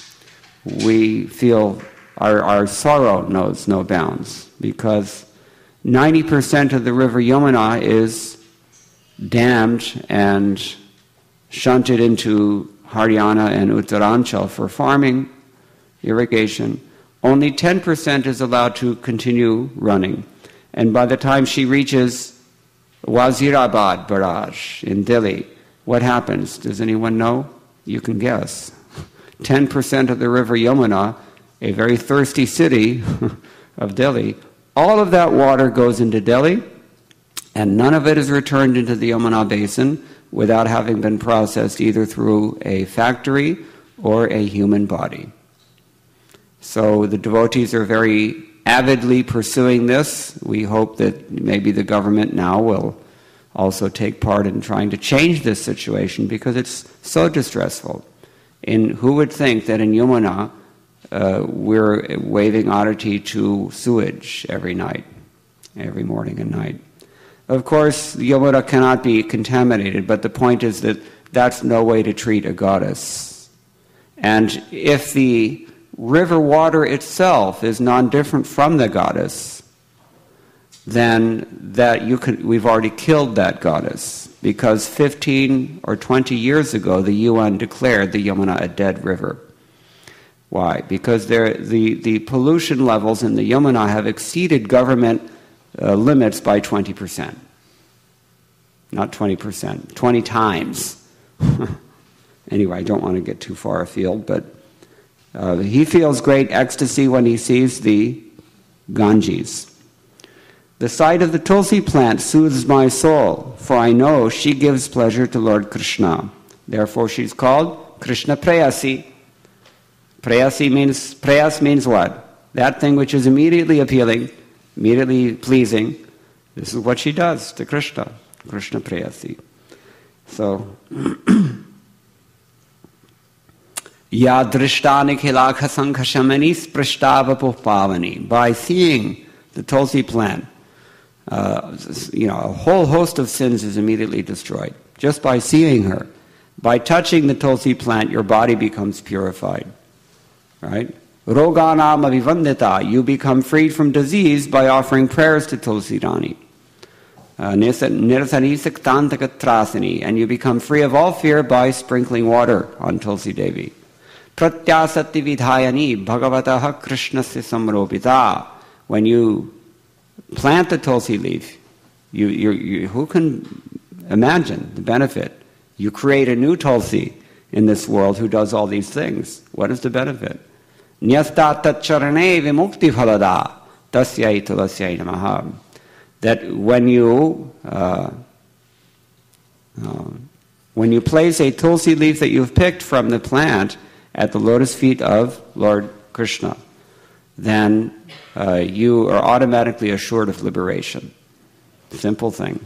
we feel our, our sorrow knows no bounds, because ninety percent of the river Yamuna is dammed and shunted into Haryana and Uttaranchal for farming, irrigation. Only ten percent is allowed to continue running. And by the time she reaches Wazirabad Barrage in Delhi, what happens? Does anyone know? You can guess. ten percent of the river Yamuna, a very thirsty city of Delhi, all of that water goes into Delhi, and none of it is returned into the Yamuna basin without having been processed either through a factory or a human body. So the devotees are very avidly pursuing this. We hope that maybe the government now will also take part in trying to change this situation, because it's so distressful. In who would think that in Yamuna uh, we're waving arati to sewage every night, every morning and night. Of course, Yamuna cannot be contaminated, but the point is that that's no way to treat a goddess. And if the river water itself is non-different from the goddess, then that you can, we've already killed that goddess, because fifteen or twenty years ago the U N declared the Yamuna a dead river. Why? Because there, the, the pollution levels in the Yamuna have exceeded government uh, limits by twenty percent. Not twenty percent, twenty times. Anyway, I don't want to get too far afield, but Uh, he feels great ecstasy when he sees the Ganges. The sight of the Tulsi plant soothes my soul, for I know she gives pleasure to Lord Krishna. Therefore she's called Krishna Prayasi. Prayasi means, Prayas means what? That thing which is immediately appealing, immediately pleasing. This is what she does to Krishna. Krishna Prayasi. So... Ya drishtani khilakha sankhashamani sprashtavapuh pavani. By seeing the Tulsi plant, uh, you know, a whole host of sins is immediately destroyed. Just by seeing her. By touching the Tulsi plant, your body becomes purified. Right? Roganam avivandita. You become freed from disease by offering prayers to Tulsi Rani. Nirasani saktantakatrasani. And you become free of all fear by sprinkling water on Tulsi Devi. Pratyasati vidhayani bhagavataha krishnasya samropita. When you plant the Tulsi leaf, you, you, you, who can imagine the benefit? You create a new Tulsi in this world who does all these things. What is the benefit? Nyasta tatcharane vimukti phalada tasyai tulasyai namaha. That when you uh, uh, When you place a tulsi leaf that you've picked from the plant at the lotus feet of Lord Krishna, then uh, you are automatically assured of liberation. Simple thing.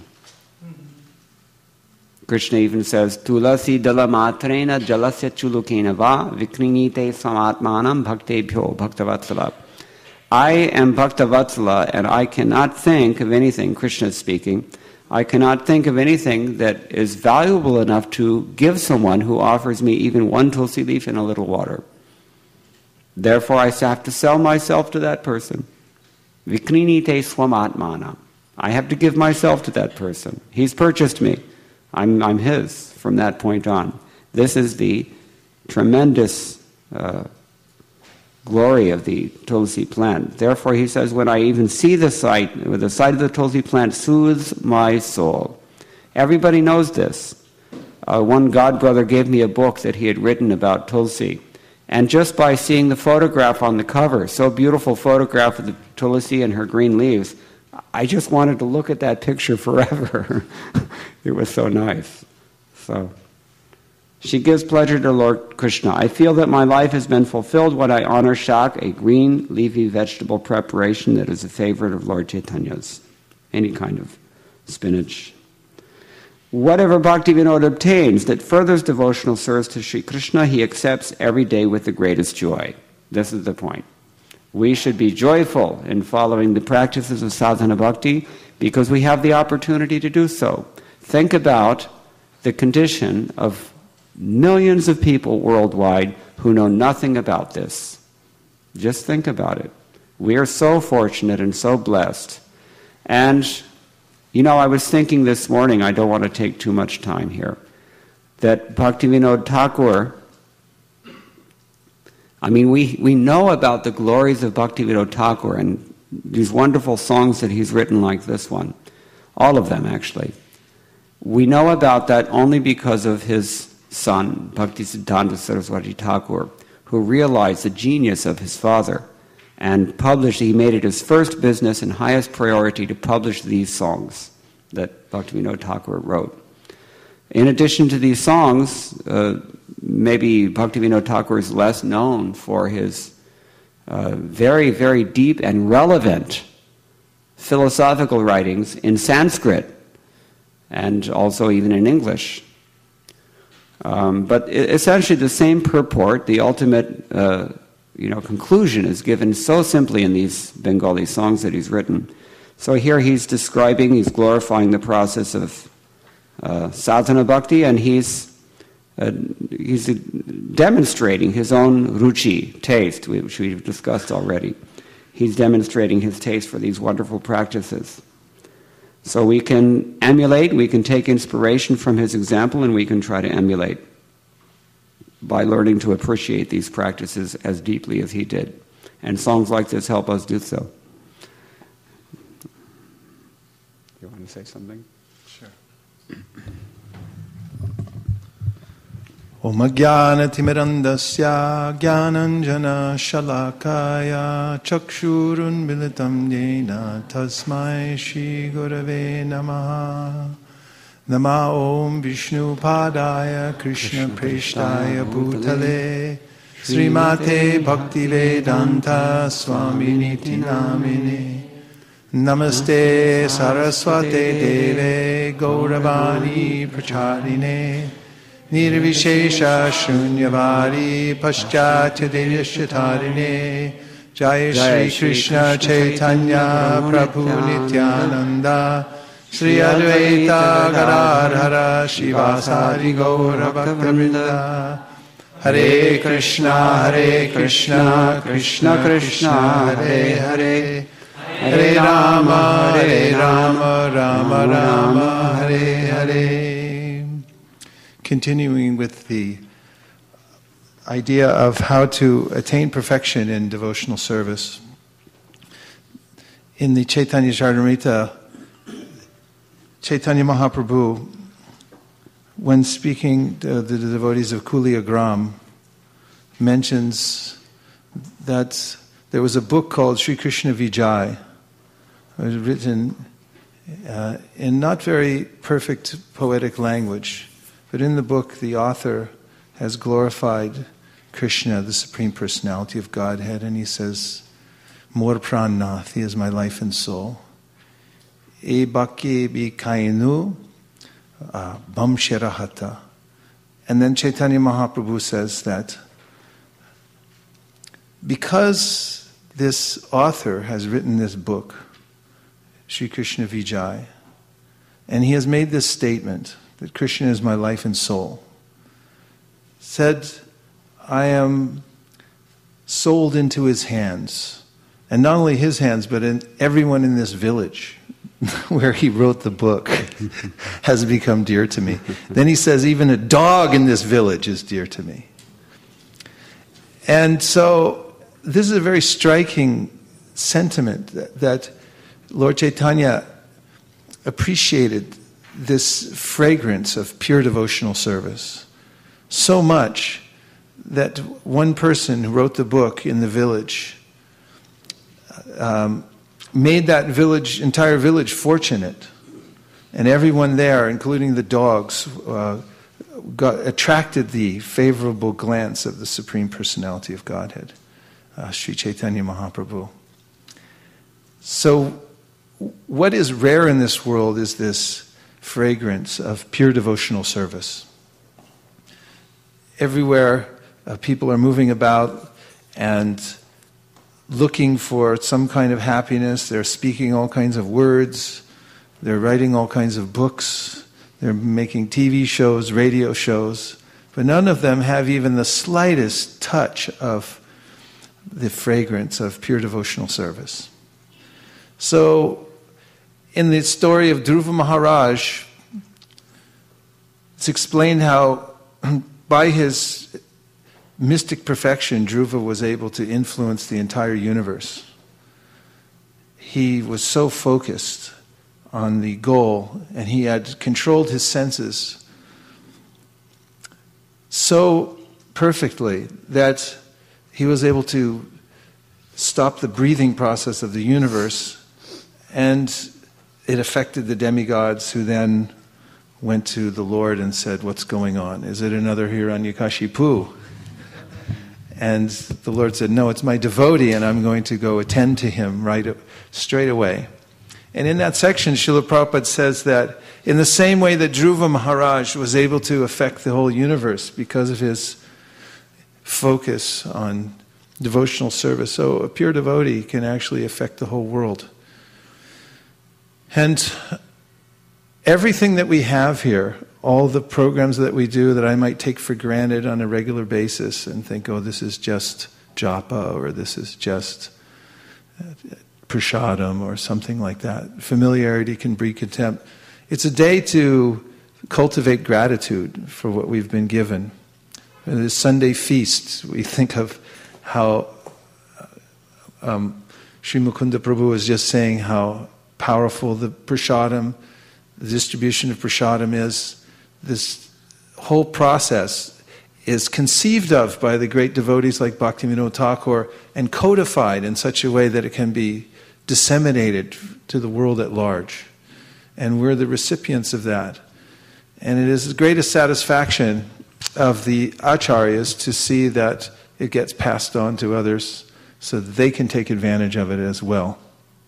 Krishna even says, Tulasi dalamatrena jalasya chulukena va vikrinite samatmanam bhaktebhyo bhaktavatsala. I am Bhaktavatsala, and I cannot think of anything, Krishna is speaking, I cannot think of anything that is valuable enough to give someone who offers me even one tulsi leaf and a little water. Therefore I have to sell myself to that person. Vikrinite swamatmana. I have to give myself to that person. He's purchased me. I'm, I'm his from that point on. This is the tremendous uh, glory of the tulsi plant. Therefore, he says, when I even see the sight, the sight of the tulsi plant soothes my soul. Everybody knows this. Uh, one god brother gave me a book that he had written about tulsi. And just by seeing the photograph on the cover, so beautiful photograph of the tulsi and her green leaves, I just wanted to look at that picture forever. It was so nice. So, she gives pleasure to Lord Krishna. I feel that my life has been fulfilled when I honor shak, a green leafy vegetable preparation that is a favorite of Lord Chaitanya's. Any kind of spinach. Whatever Bhaktivinoda obtains that furthers devotional service to Sri Krishna, he accepts every day with the greatest joy. This is the point. We should be joyful in following the practices of sadhana bhakti because we have the opportunity to do so. Think about the condition of millions of people worldwide who know nothing about this. Just think about it. We are so fortunate and so blessed. And, you know, I was thinking this morning, I don't want to take too much time here, that Bhaktivinoda Thakur, I mean, we, we know about the glories of Bhaktivinoda Thakur and these wonderful songs that he's written like this one. All of them, actually. We know about that only because of his son, Bhaktisiddhanta Saraswati Thakur, who realized the genius of his father and published, he made it his first business and highest priority to publish these songs that Bhaktivinoda Thakur wrote. In addition to these songs, uh, maybe Bhaktivinoda Thakur is less known for his uh, very, very deep and relevant philosophical writings in Sanskrit and also even in English. Um, but essentially the same purport, the ultimate uh, you know, conclusion is given so simply in these Bengali songs that he's written. So here he's describing, he's glorifying the process of uh, sadhana bhakti, and he's uh, he's demonstrating his own ruchi, taste, which we've discussed already. He's demonstrating his taste for these wonderful practices. So we can emulate, we can take inspiration from his example, and we can try to emulate by learning to appreciate these practices as deeply as he did. And songs like this help us do so. You want to say something? Sure. Om Jnana Timirandasya Jnananjana Shalakaya Chakshurun Militam Yena Tasmai Shri Gurave Namaha. Nama Om Vishnu Padaya Krishna Preshtaya Bhutale Srimate Bhaktivedanta Swaminiti Namine Namaste Saraswate Deve Gauravani Pracharine Nirvishesha Shunyavadi Paschatya Devashatarine Jai Shri Krishna Chaitanya Prabhu Nityananda Sri Advaita Gadadhara Shivasari Gaura Bhaktivinoda Hare Krishna Hare Krishna Krishna Krishna Hare Hare Hare Rama Hare Rama Rama Rama Hare Hare. Continuing with the idea of how to attain perfection in devotional service. In the Chaitanya Charitamrita, Chaitanya Mahaprabhu, when speaking to the devotees of Kuliagram, mentions that there was a book called Sri Krishna Vijay. It was written uh, in not very perfect poetic language, But in the book, the author has glorified Krishna, the Supreme Personality of Godhead, and he says, Mor Prannath, he is my life and soul. E Bakke Bi Kainu Bam Sherahata. And then Chaitanya Mahaprabhu says that because this author has written this book, Sri Krishna Vijay, and he has made this statement that Krishna is my life and soul, said, I am sold into his hands, and not only his hands, but in everyone in this village where he wrote the book has become dear to me. Then he says, even a dog in this village is dear to me. And so this is a very striking sentiment that, that Lord Chaitanya appreciated this fragrance of pure devotional service so much that one person who wrote the book in the village um, made that village, entire village, fortunate, and everyone there, including the dogs, uh, got attracted the favorable glance of the Supreme Personality of Godhead, uh, Sri Chaitanya Mahaprabhu. So, what is rare in this world is this fragrance of pure devotional service. Everywhere, uh, people are moving about and looking for some kind of happiness. They're speaking all kinds of words. They're writing all kinds of books. They're making T V shows, radio shows. But none of them have even the slightest touch of the fragrance of pure devotional service. So, in the story of Dhruva Maharaj, it's explained how by his mystic perfection, Dhruva was able to influence the entire universe. He was so focused on the goal, and he had controlled his senses so perfectly that he was able to stop the breathing process of the universe, and it affected the demigods, who then went to the Lord and said, what's going on? Is it another Hiranyakashipu? And the Lord said, no, it's my devotee, and I'm going to go attend to him right straight away. And in that section, Srila Prabhupada says that in the same way that Dhruva Maharaj was able to affect the whole universe because of his focus on devotional service, so a pure devotee can actually affect the whole world. And everything that we have here, all the programs that we do that I might take for granted on a regular basis and think, oh, this is just japa, or this is just prasadam, or something like that. Familiarity can breed contempt. It's a day to cultivate gratitude for what we've been given. In this Sunday feast, we think of how um, Sri Mukunda Prabhu was just saying how powerful the prasadam, the distribution of prasadam is. This whole process is conceived of by the great devotees like Bhaktivinoda Thakur and codified in such a way that it can be disseminated to the world at large. And we're the recipients of that. And it is the greatest satisfaction of the acharyas to see that it gets passed on to others so that they can take advantage of it as well.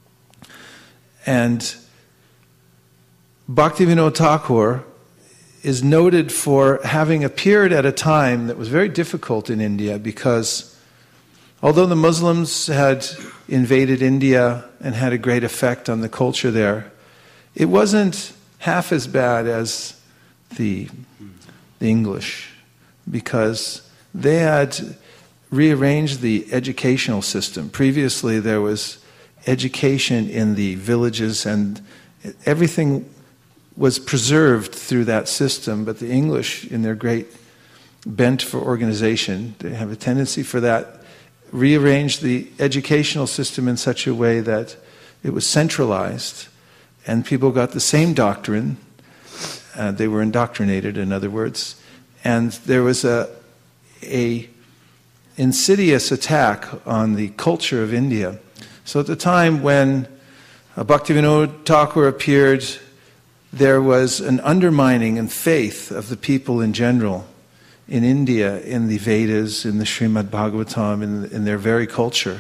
And Bhaktivinoda Thakur is noted for having appeared at a time that was very difficult in India, because although the Muslims had invaded India and had a great effect on the culture there, it wasn't half as bad as the, the English, because they had rearranged the educational system. Previously there was education in the villages and everything was preserved through that system, but the English, in their great bent for organization, they have a tendency for that, rearranged the educational system in such a way that it was centralized and people got the same doctrine. Uh, they were indoctrinated, in other words. And there was a, a insidious attack on the culture of India. So at the time when uh, Bhaktivinoda Thakur appeared, there was an undermining in faith of the people in general in India, in the Vedas, in the Srimad Bhagavatam, in, in their very culture.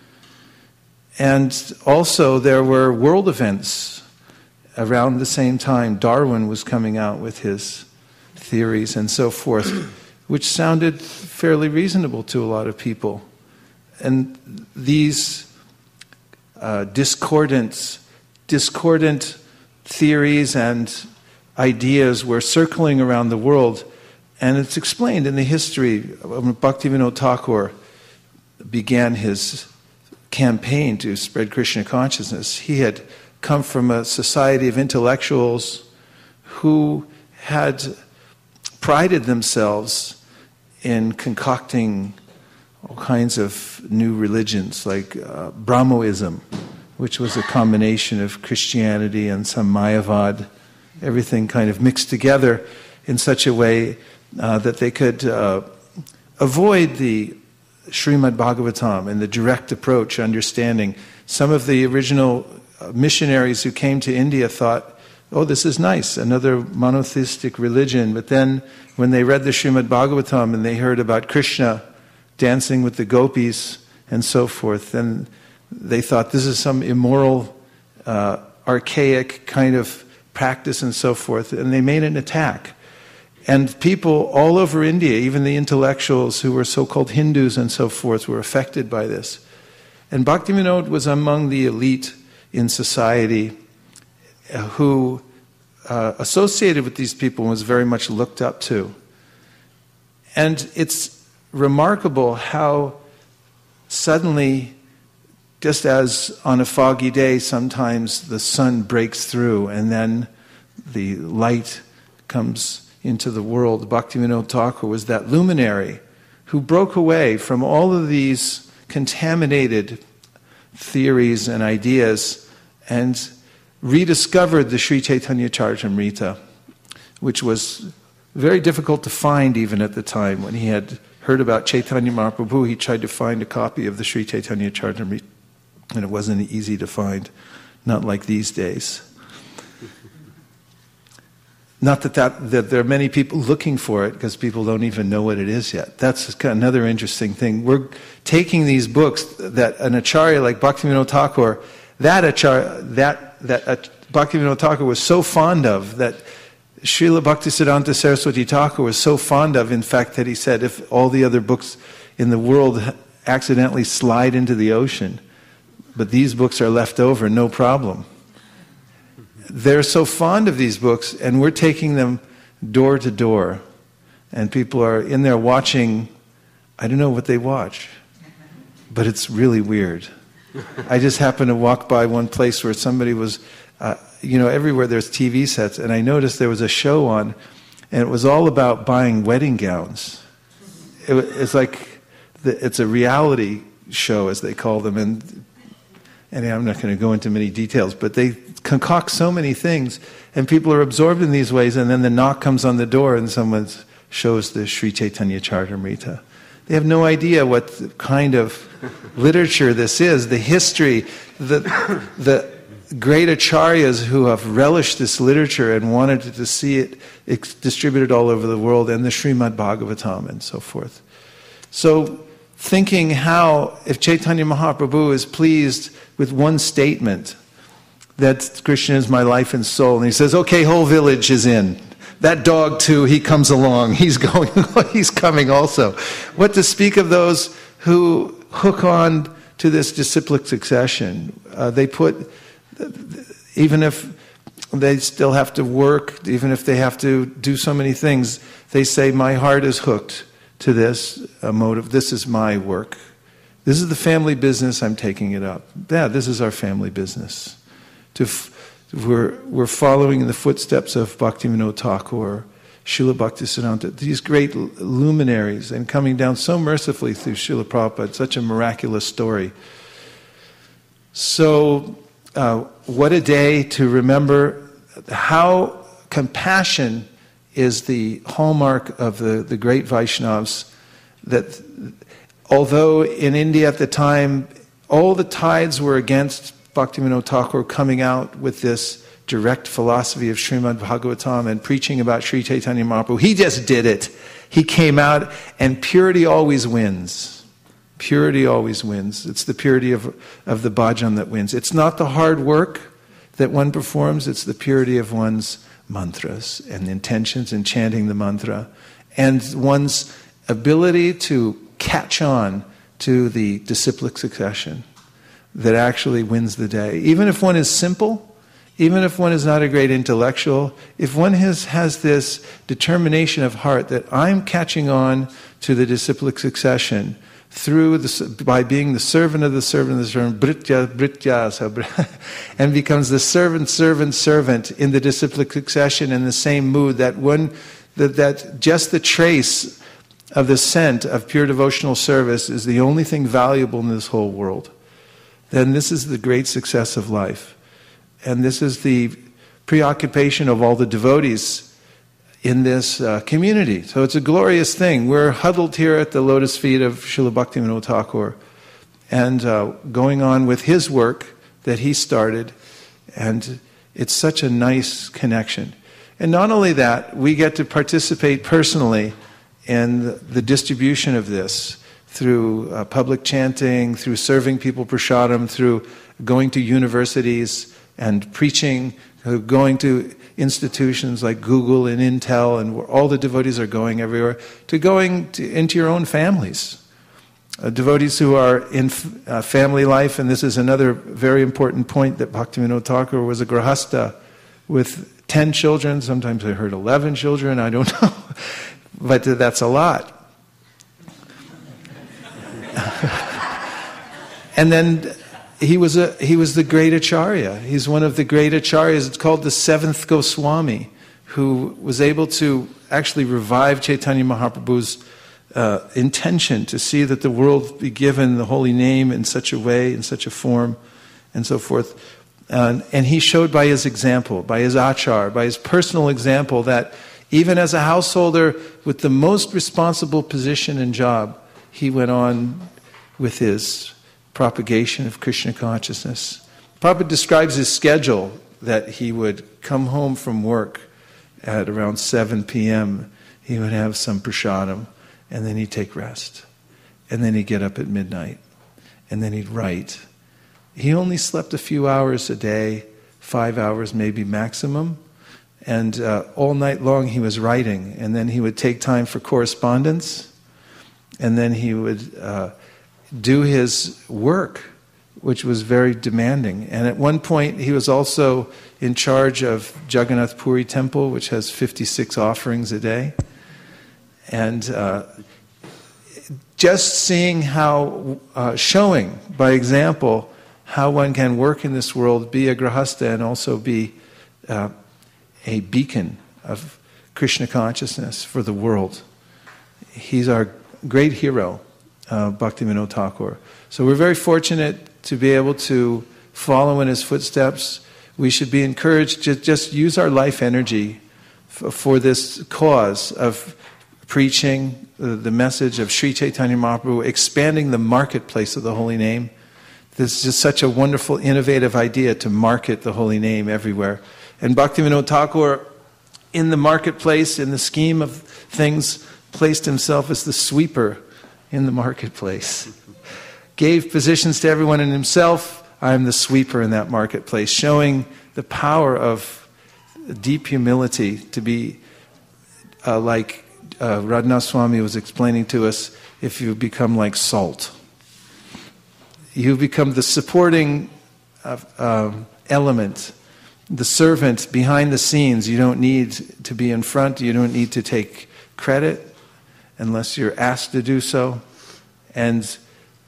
And also there were world events around the same time. Darwin was coming out with his theories and so forth, which sounded fairly reasonable to a lot of people. And these uh, discordant, discordant theories and ideas were circling around the world. And it's explained in the history when Bhaktivinoda Thakur began his campaign to spread Krishna consciousness. He had come from a society of intellectuals who had prided themselves in concocting all kinds of new religions, like uh, Brahmoism, which was a combination of Christianity and some Mayavad, everything kind of mixed together in such a way uh, that they could uh, avoid the Srimad Bhagavatam and the direct approach, understanding. Some of the original missionaries who came to India thought, oh, this is nice, another monotheistic religion. But then when they read the Srimad Bhagavatam and they heard about Krishna dancing with the gopis and so forth, then they thought this is some immoral, uh, archaic kind of practice and so forth, and they made an attack. And people all over India, even the intellectuals who were so-called Hindus and so forth, were affected by this. And Bhaktivinoda was among the elite in society who uh, associated with these people and was very much looked up to. And it's remarkable how suddenly, just as on a foggy day, sometimes the sun breaks through and then the light comes into the world. Bhaktivinoda Thakur was that luminary who broke away from all of these contaminated theories and ideas and rediscovered the Sri Chaitanya Charitamrita, which was very difficult to find even at the time. When he had heard about Chaitanya Mahaprabhu, he tried to find a copy of the Sri Chaitanya Charitamrita, and it wasn't easy to find, not like these days. Not that, that, that there are many people looking for it, because people don't even know what it is yet. That's kind of another interesting thing. We're taking these books that an acharya like Bhaktivinoda Thakur, that acharya, that, that uh, Bhaktivinoda Thakur was so fond of, that Srila Bhaktisiddhanta Saraswati Thakur was so fond of, in fact, that he said if all the other books in the world accidentally slide into the ocean, but these books are left over, no problem. They're so fond of these books, and we're taking them door to door. And people are in there watching, I don't know what they watch, but it's really weird. I just happened to walk by one place where somebody was, uh, you know, everywhere there's T V sets, and I noticed there was a show on, and it was all about buying wedding gowns. It, it's like, the, it's a reality show, as they call them, and, and I'm not going to go into many details, but they concoct so many things, and people are absorbed in these ways, and then the knock comes on the door and someone shows the Sri Chaitanya Charitamrita. They have no idea what kind of literature this is, the history, the, the great acharyas who have relished this literature and wanted to see it distributed all over the world, and the Srimad Bhagavatam and so forth. So thinking how, if Chaitanya Mahaprabhu is pleased with one statement, that Krishna is my life and soul, and he says, okay, whole village is in. That dog too, he comes along, he's going, he's coming also. What to speak of those who hook on to this disciplic succession? Uh, they put, even if they still have to work, even if they have to do so many things, they say, my heart is hooked to this uh, motive, this is my work. This is the family business, I'm taking it up. Yeah, this is our family business. To f- we're, we're following in the footsteps of Bhaktivinoda Thakur, Srila Bhaktisiddhanta, these great luminaries, and coming down so mercifully through Srila Prabhupada, such a miraculous story. So, uh, what a day to remember how compassion is the hallmark of the, the great Vaishnavas, that although in India at the time all the tides were against Bhaktivinoda Thakur coming out with this direct philosophy of Srimad Bhagavatam and preaching about Sri Chaitanya Mahaprabhu. He just did it. He came out, and purity always wins. Purity always wins. It's the purity of, of the bhajan that wins. It's not the hard work that one performs, it's the purity of one's mantras and intentions in chanting the mantra, and one's ability to catch on to the disciplic succession that actually wins the day. Even if one is simple, even if one is not a great intellectual, if one has, has this determination of heart that I'm catching on to the disciplic succession through the, by being the servant of the servant of the servant, britya, britya, and becomes the servant, servant, servant in the disciplic succession in the same mood, that one, that, that just the trace of the scent of pure devotional service is the only thing valuable in this whole world, then this is the great success of life. And this is the preoccupation of all the devotees in this uh, community. So it's a glorious thing. We're huddled here at the lotus feet of Srila Bhaktivinoda Thakur and uh, going on with his work that he started. And it's such a nice connection. And not only that, we get to participate personally in the distribution of this through uh, public chanting, through serving people prasadam, through going to universities and preaching, uh, going to institutions like Google and Intel, and where all the devotees are going everywhere, to going to, into your own families. Uh, devotees who are in f- uh, family life, and this is another very important point, that Bhaktivinoda Thakur was a grahasta with ten children, sometimes I heard eleven children, I don't know, but that's a lot. And then he was a he was the great acharya. He's one of the great acharyas. It's called the seventh Goswami, who was able to actually revive Chaitanya Mahaprabhu's uh, intention to see that the world be given the holy name in such a way, in such a form, and so forth. Uh, and he showed by his example, by his achar, by his personal example, that even as a householder with the most responsible position and job, he went on with his propagation of Krishna consciousness. Prabhupada describes his schedule, that he would come home from work at around seven p.m. He would have some prasadam, and then he'd take rest. And then he'd get up at midnight, and then he'd write. He only slept a few hours a day, five hours maybe maximum, and uh, all night long he was writing. And then he would take time for correspondence, and then he would uh, do his work, which was very demanding. And at one point he was also in charge of Jagannath Puri Temple, which has fifty-six offerings a day. And uh, just seeing how, uh, showing by example, how one can work in this world, be a grahasta, and also be uh, a beacon of Krishna consciousness for the world. He's our great hero, uh, Bhaktivinoda Thakur. So we're very fortunate to be able to follow in his footsteps. We should be encouraged to just use our life energy f- for this cause of preaching uh, the message of Sri Chaitanya Mahaprabhu, expanding the marketplace of the holy name. This is just such a wonderful, innovative idea to market the holy name everywhere. And Bhaktivinoda Thakur, in the marketplace, in the scheme of things, placed himself as the sweeper in the marketplace. Gave positions to everyone, and himself, I am the sweeper in that marketplace, showing the power of deep humility to be uh, like uh, Radhanath Swami was explaining to us, if you become like salt. You become the supporting uh, uh, element, the servant behind the scenes. You don't need to be in front. You don't need to take credit unless you're asked to do so. And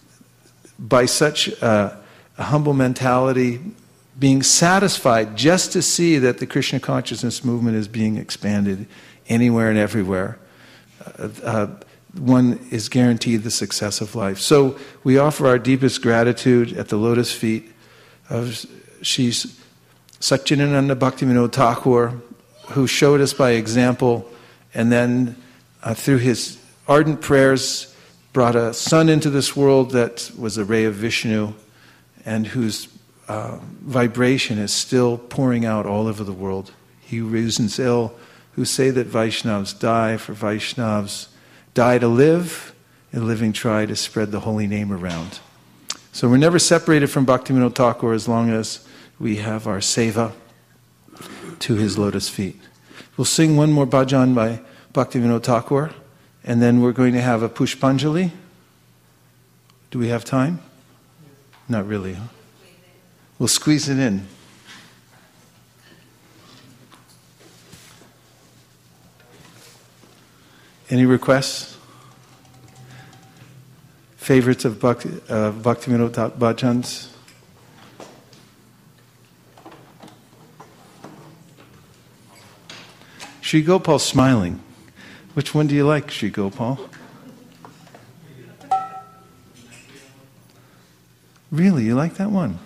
by such uh, a humble mentality, being satisfied just to see that the Krishna consciousness movement is being expanded anywhere and everywhere, uh, uh, one is guaranteed the success of life. So we offer our deepest gratitude at the lotus feet of Shri Satchidananda Bhaktivinoda Thakur, who showed us by example, and then uh, through his ardent prayers brought a son into this world that was a ray of Vishnu, and whose uh, vibration is still pouring out all over the world. He reasons ill who say that Vaishnavas die, for Vaishnavas die to live, and living try to spread the holy name around. So we're never separated from Bhaktivinoda Thakur as long as we have our seva to his lotus feet. We'll sing one more bhajan by Bhaktivinoda Thakur, and then we're going to have a Pushpanjali. Do we have time? Not really, huh? We'll squeeze it in. Any requests? Favorites of Bhakti, uh, Bhaktivinoda bhajans? Sri Gopal's smiling. Which one do you like, Sri Gopal? Really, you like that one?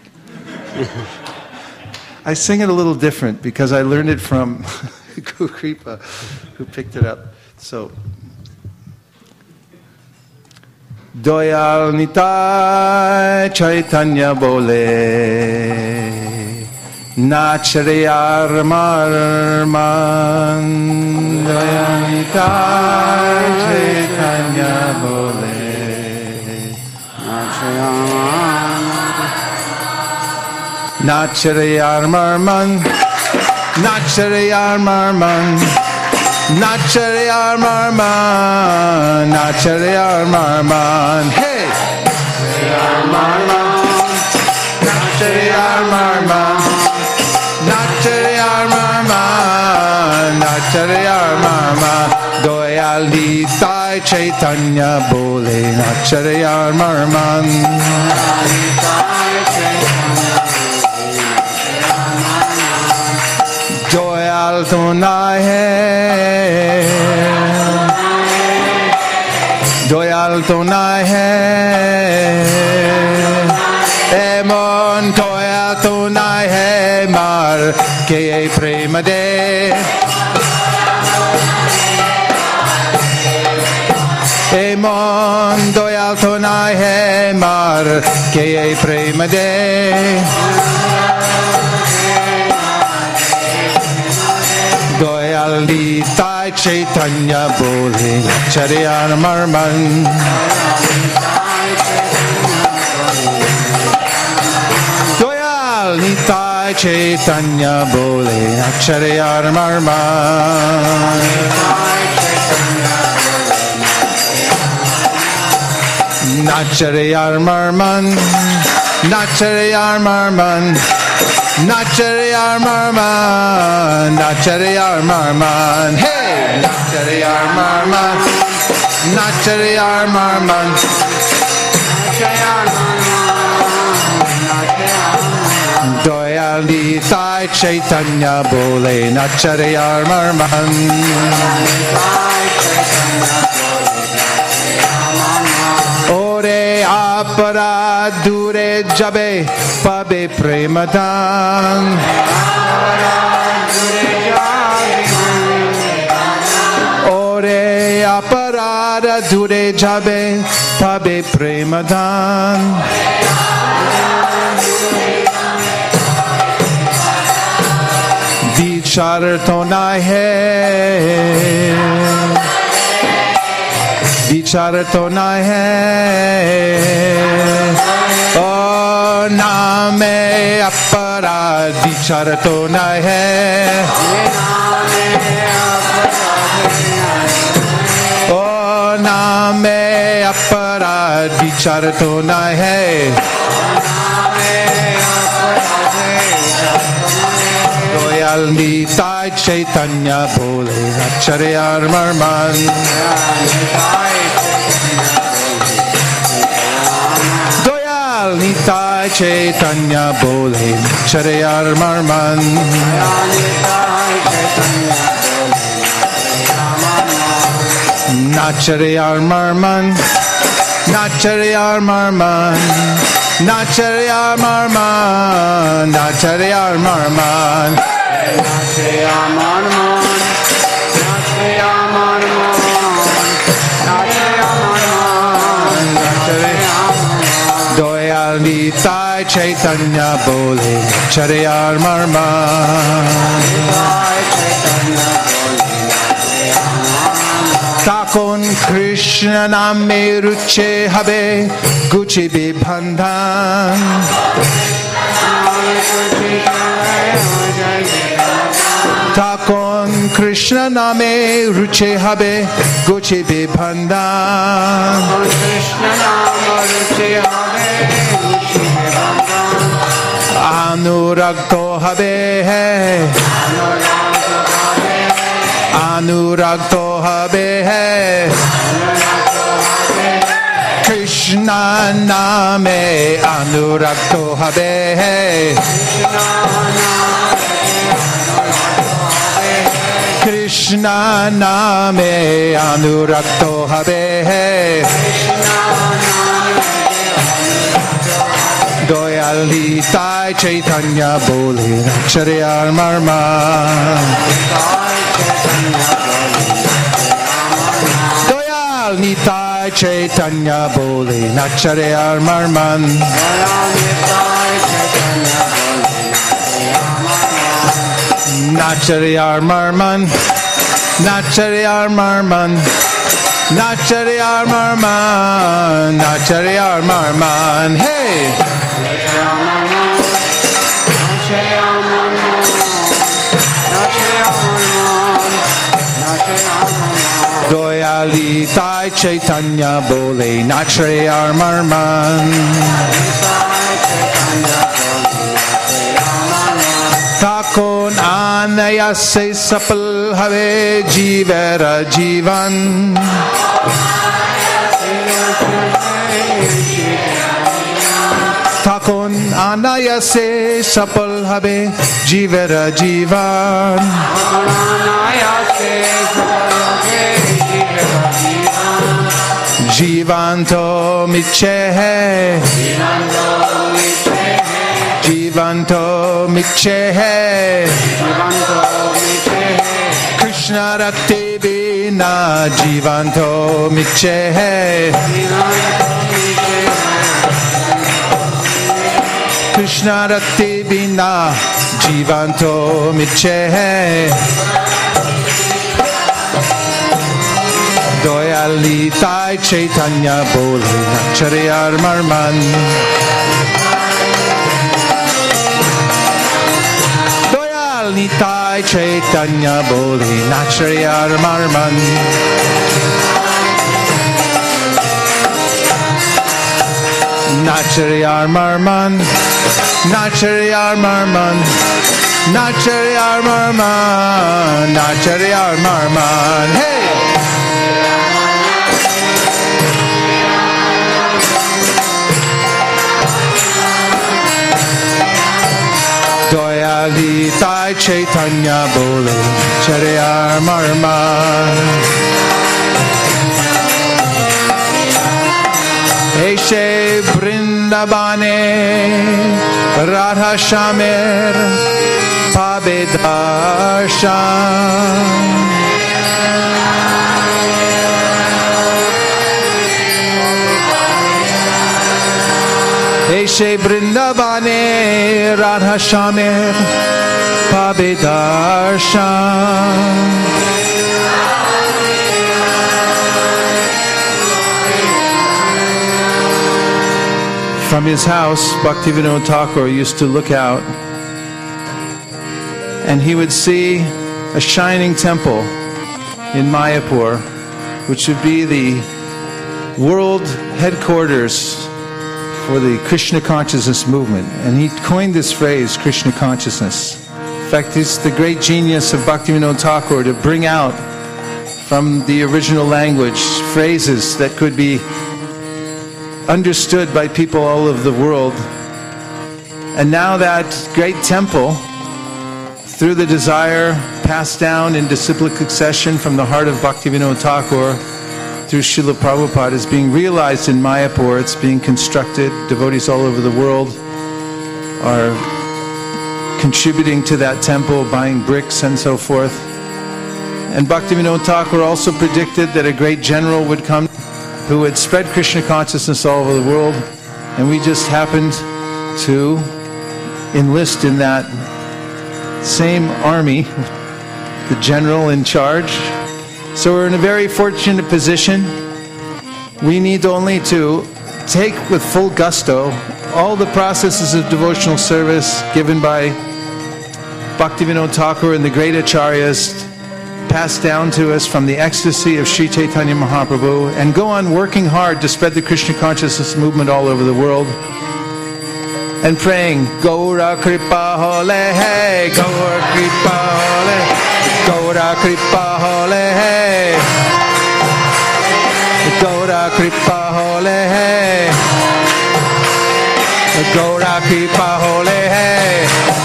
I sing it a little different because I learned it from Guru Kripa, who picked it up. So, Doyal Nitai Chaitanya Bole Nachriyar Marman Doyal Nitai Chaitanya Bole Nachriyar Marman Nachriyar Marman Nachriyar Marman, Nachriyar Marman, hey! Nachriyar Marman, Nachriyar Marman, Nachriyar Marman, Nachriyar Marman, Doyal Nitai Chaitanya Bole, Nachriyar Marman. Doyal Tunai hai, Doyal Tunai hai, Emon Doyal Tunai hai, Mar ke prema de, Emon Doyal Tunai hai, Mar ke prema de. Doyal Nitai Chaitanya Bole Nachriyar Marman. Doyal Nitai Chaitanya Bole Nachriyar Marman. Nachriyar Marman, Nachriyar Marman, Nachriyar Marman, Nachriyar Marman, hey! Nachriyar Marman, Nachriyar Marman, Doyal Nitai Chaitanya Bole Nachriyar Marman. Ore apara dure jabe pabe premadan. Ore apara dure jabe pabe premadan. Vichar to nahi hai, vichar to nahi hai, oh name aparad vichar to nahi hai, oh name aparad vichar to nahi hai. Doyal Nitai Chaitanya Bole Nachriyar Marman. Doyal Nitai Chaitanya Bole Nachriyar Marman. Nachriyar Marman, Nachriyar Marman, Nachriyar Marman, Nachriyar Marman, Nachriyar Marman, Nachriyar Marman, Nachriyar Marman, Nachriyar Marman. Doyal Nitai Chaitanya Bole Nachariyar Marman. Takon Krishna Name Ruche Habe Guchi Bibhandan. Takon Krishna Name Ruche Habe Guchi Bibhandan. Anuragto Habe Anuragto Habe Krishna Name Anuragto Habe Krishna Name Anuragto Habe Doyal Nitai Chaitanya Bole Nachariyar Marman. Doyal Nitai Chaitanya Bole Nachariyar Marman. Nachariyar Marman. Nachariyar Marman. Nachariyar Marman. Nachariyar Marman. Hey! Doyali Tai Chaitanya Bole Nachariyar Marman. Takon Anayase Sapal Have Jivera Jivan. Takon Anayase Sapal Habe Jivera Jivan. Jivanto Miche Jivanto Miche Krishna Rakti Bina Jivanto Miche Krishna Rakti Bina Jivanto Miche Doyali Tai Chaitanya Bole Nachariyar Marman. Doyali Tai Chaitanya Bole Nachariyar Marman. Nachariyar Marman. Nachariyar Marman. Nachariyar Marman. Nachariyar Marman. Hey! Doyali Tai Chaitanya Bole Nachariyar Marman. Eshe Vrindavane Radha Shamer Pabedarshan. Eshe Vrindavane Radha Shamer Pabedarshan. From his house, Bhaktivinoda Thakur used to look out and he would see a shining temple in Mayapur, which would be the world headquarters for the Krishna consciousness movement. And he coined this phrase, Krishna consciousness. In fact, it's the great genius of Bhaktivinoda Thakur to bring out from the original language phrases that could be understood by people all over the world. And now that great temple, through the desire passed down in disciplic succession from the heart of Bhaktivinoda Thakur through Srila Prabhupada, is being realized in Mayapur. It's being constructed. Devotees all over the world are contributing to that temple, buying bricks and so forth. And Bhaktivinoda Thakur also predicted that a great general would come who would spread Krishna consciousness all over the world. And we just happened to enlist in that same army, the general in charge. So we're in a very fortunate position. We need only to take with full gusto all the processes of devotional service given by Bhaktivinoda Thakur and the great acharyas, passed down to us from the ecstasy of Sri Chaitanya Mahaprabhu, and go on working hard to spread the Krishna consciousness movement all over the world, and praying Gaura Kripa Hole Hey, Gaura Kripa Hole, Gaura Kripa Hole Hey, Gaura Kripa Hole Hey, Gaura Kripa Hole Hey,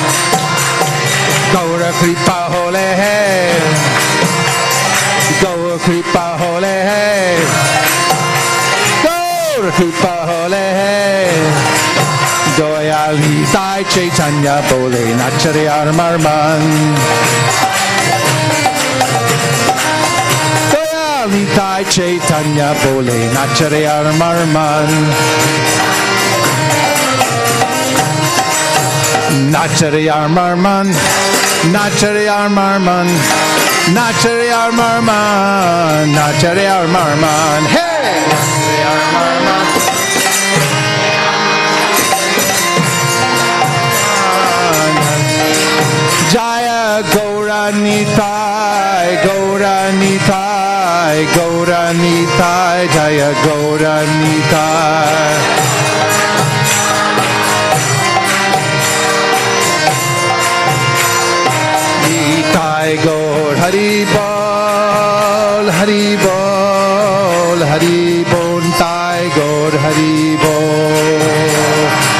Gaura Kripa Hole Hey, Gaura Kripa Hole Hey, Gaura Kripa Hole Hey, Doyali Sai Chaitanya Bole Nachare Armarman, Doyali Sai Chaitanya Bole Nachare Armarman, Nachare Armarman, Nachare Armarman, Nachare Armarman, Nachare Armarman, hey! Nachare Armarman. Jaya Gaura Nitai, Gaura Nitai, Gaura Nitai, Jaya Gaura Nitai. Nitai Gaur Hari Bol, Hari Bol, Hari Bol, Nitai Gaur Hari Bol.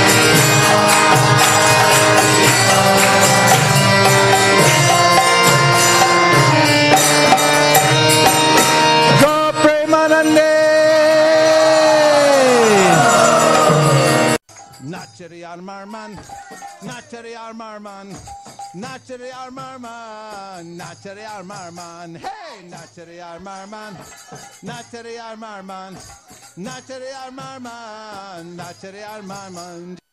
Nachari Armarman, Nachari Armarman, Nachari Armarman, Nachari Armarman, hey, Nachari Armarman, Nachari Armarman, Nachari Armarman, Nachari Armarman.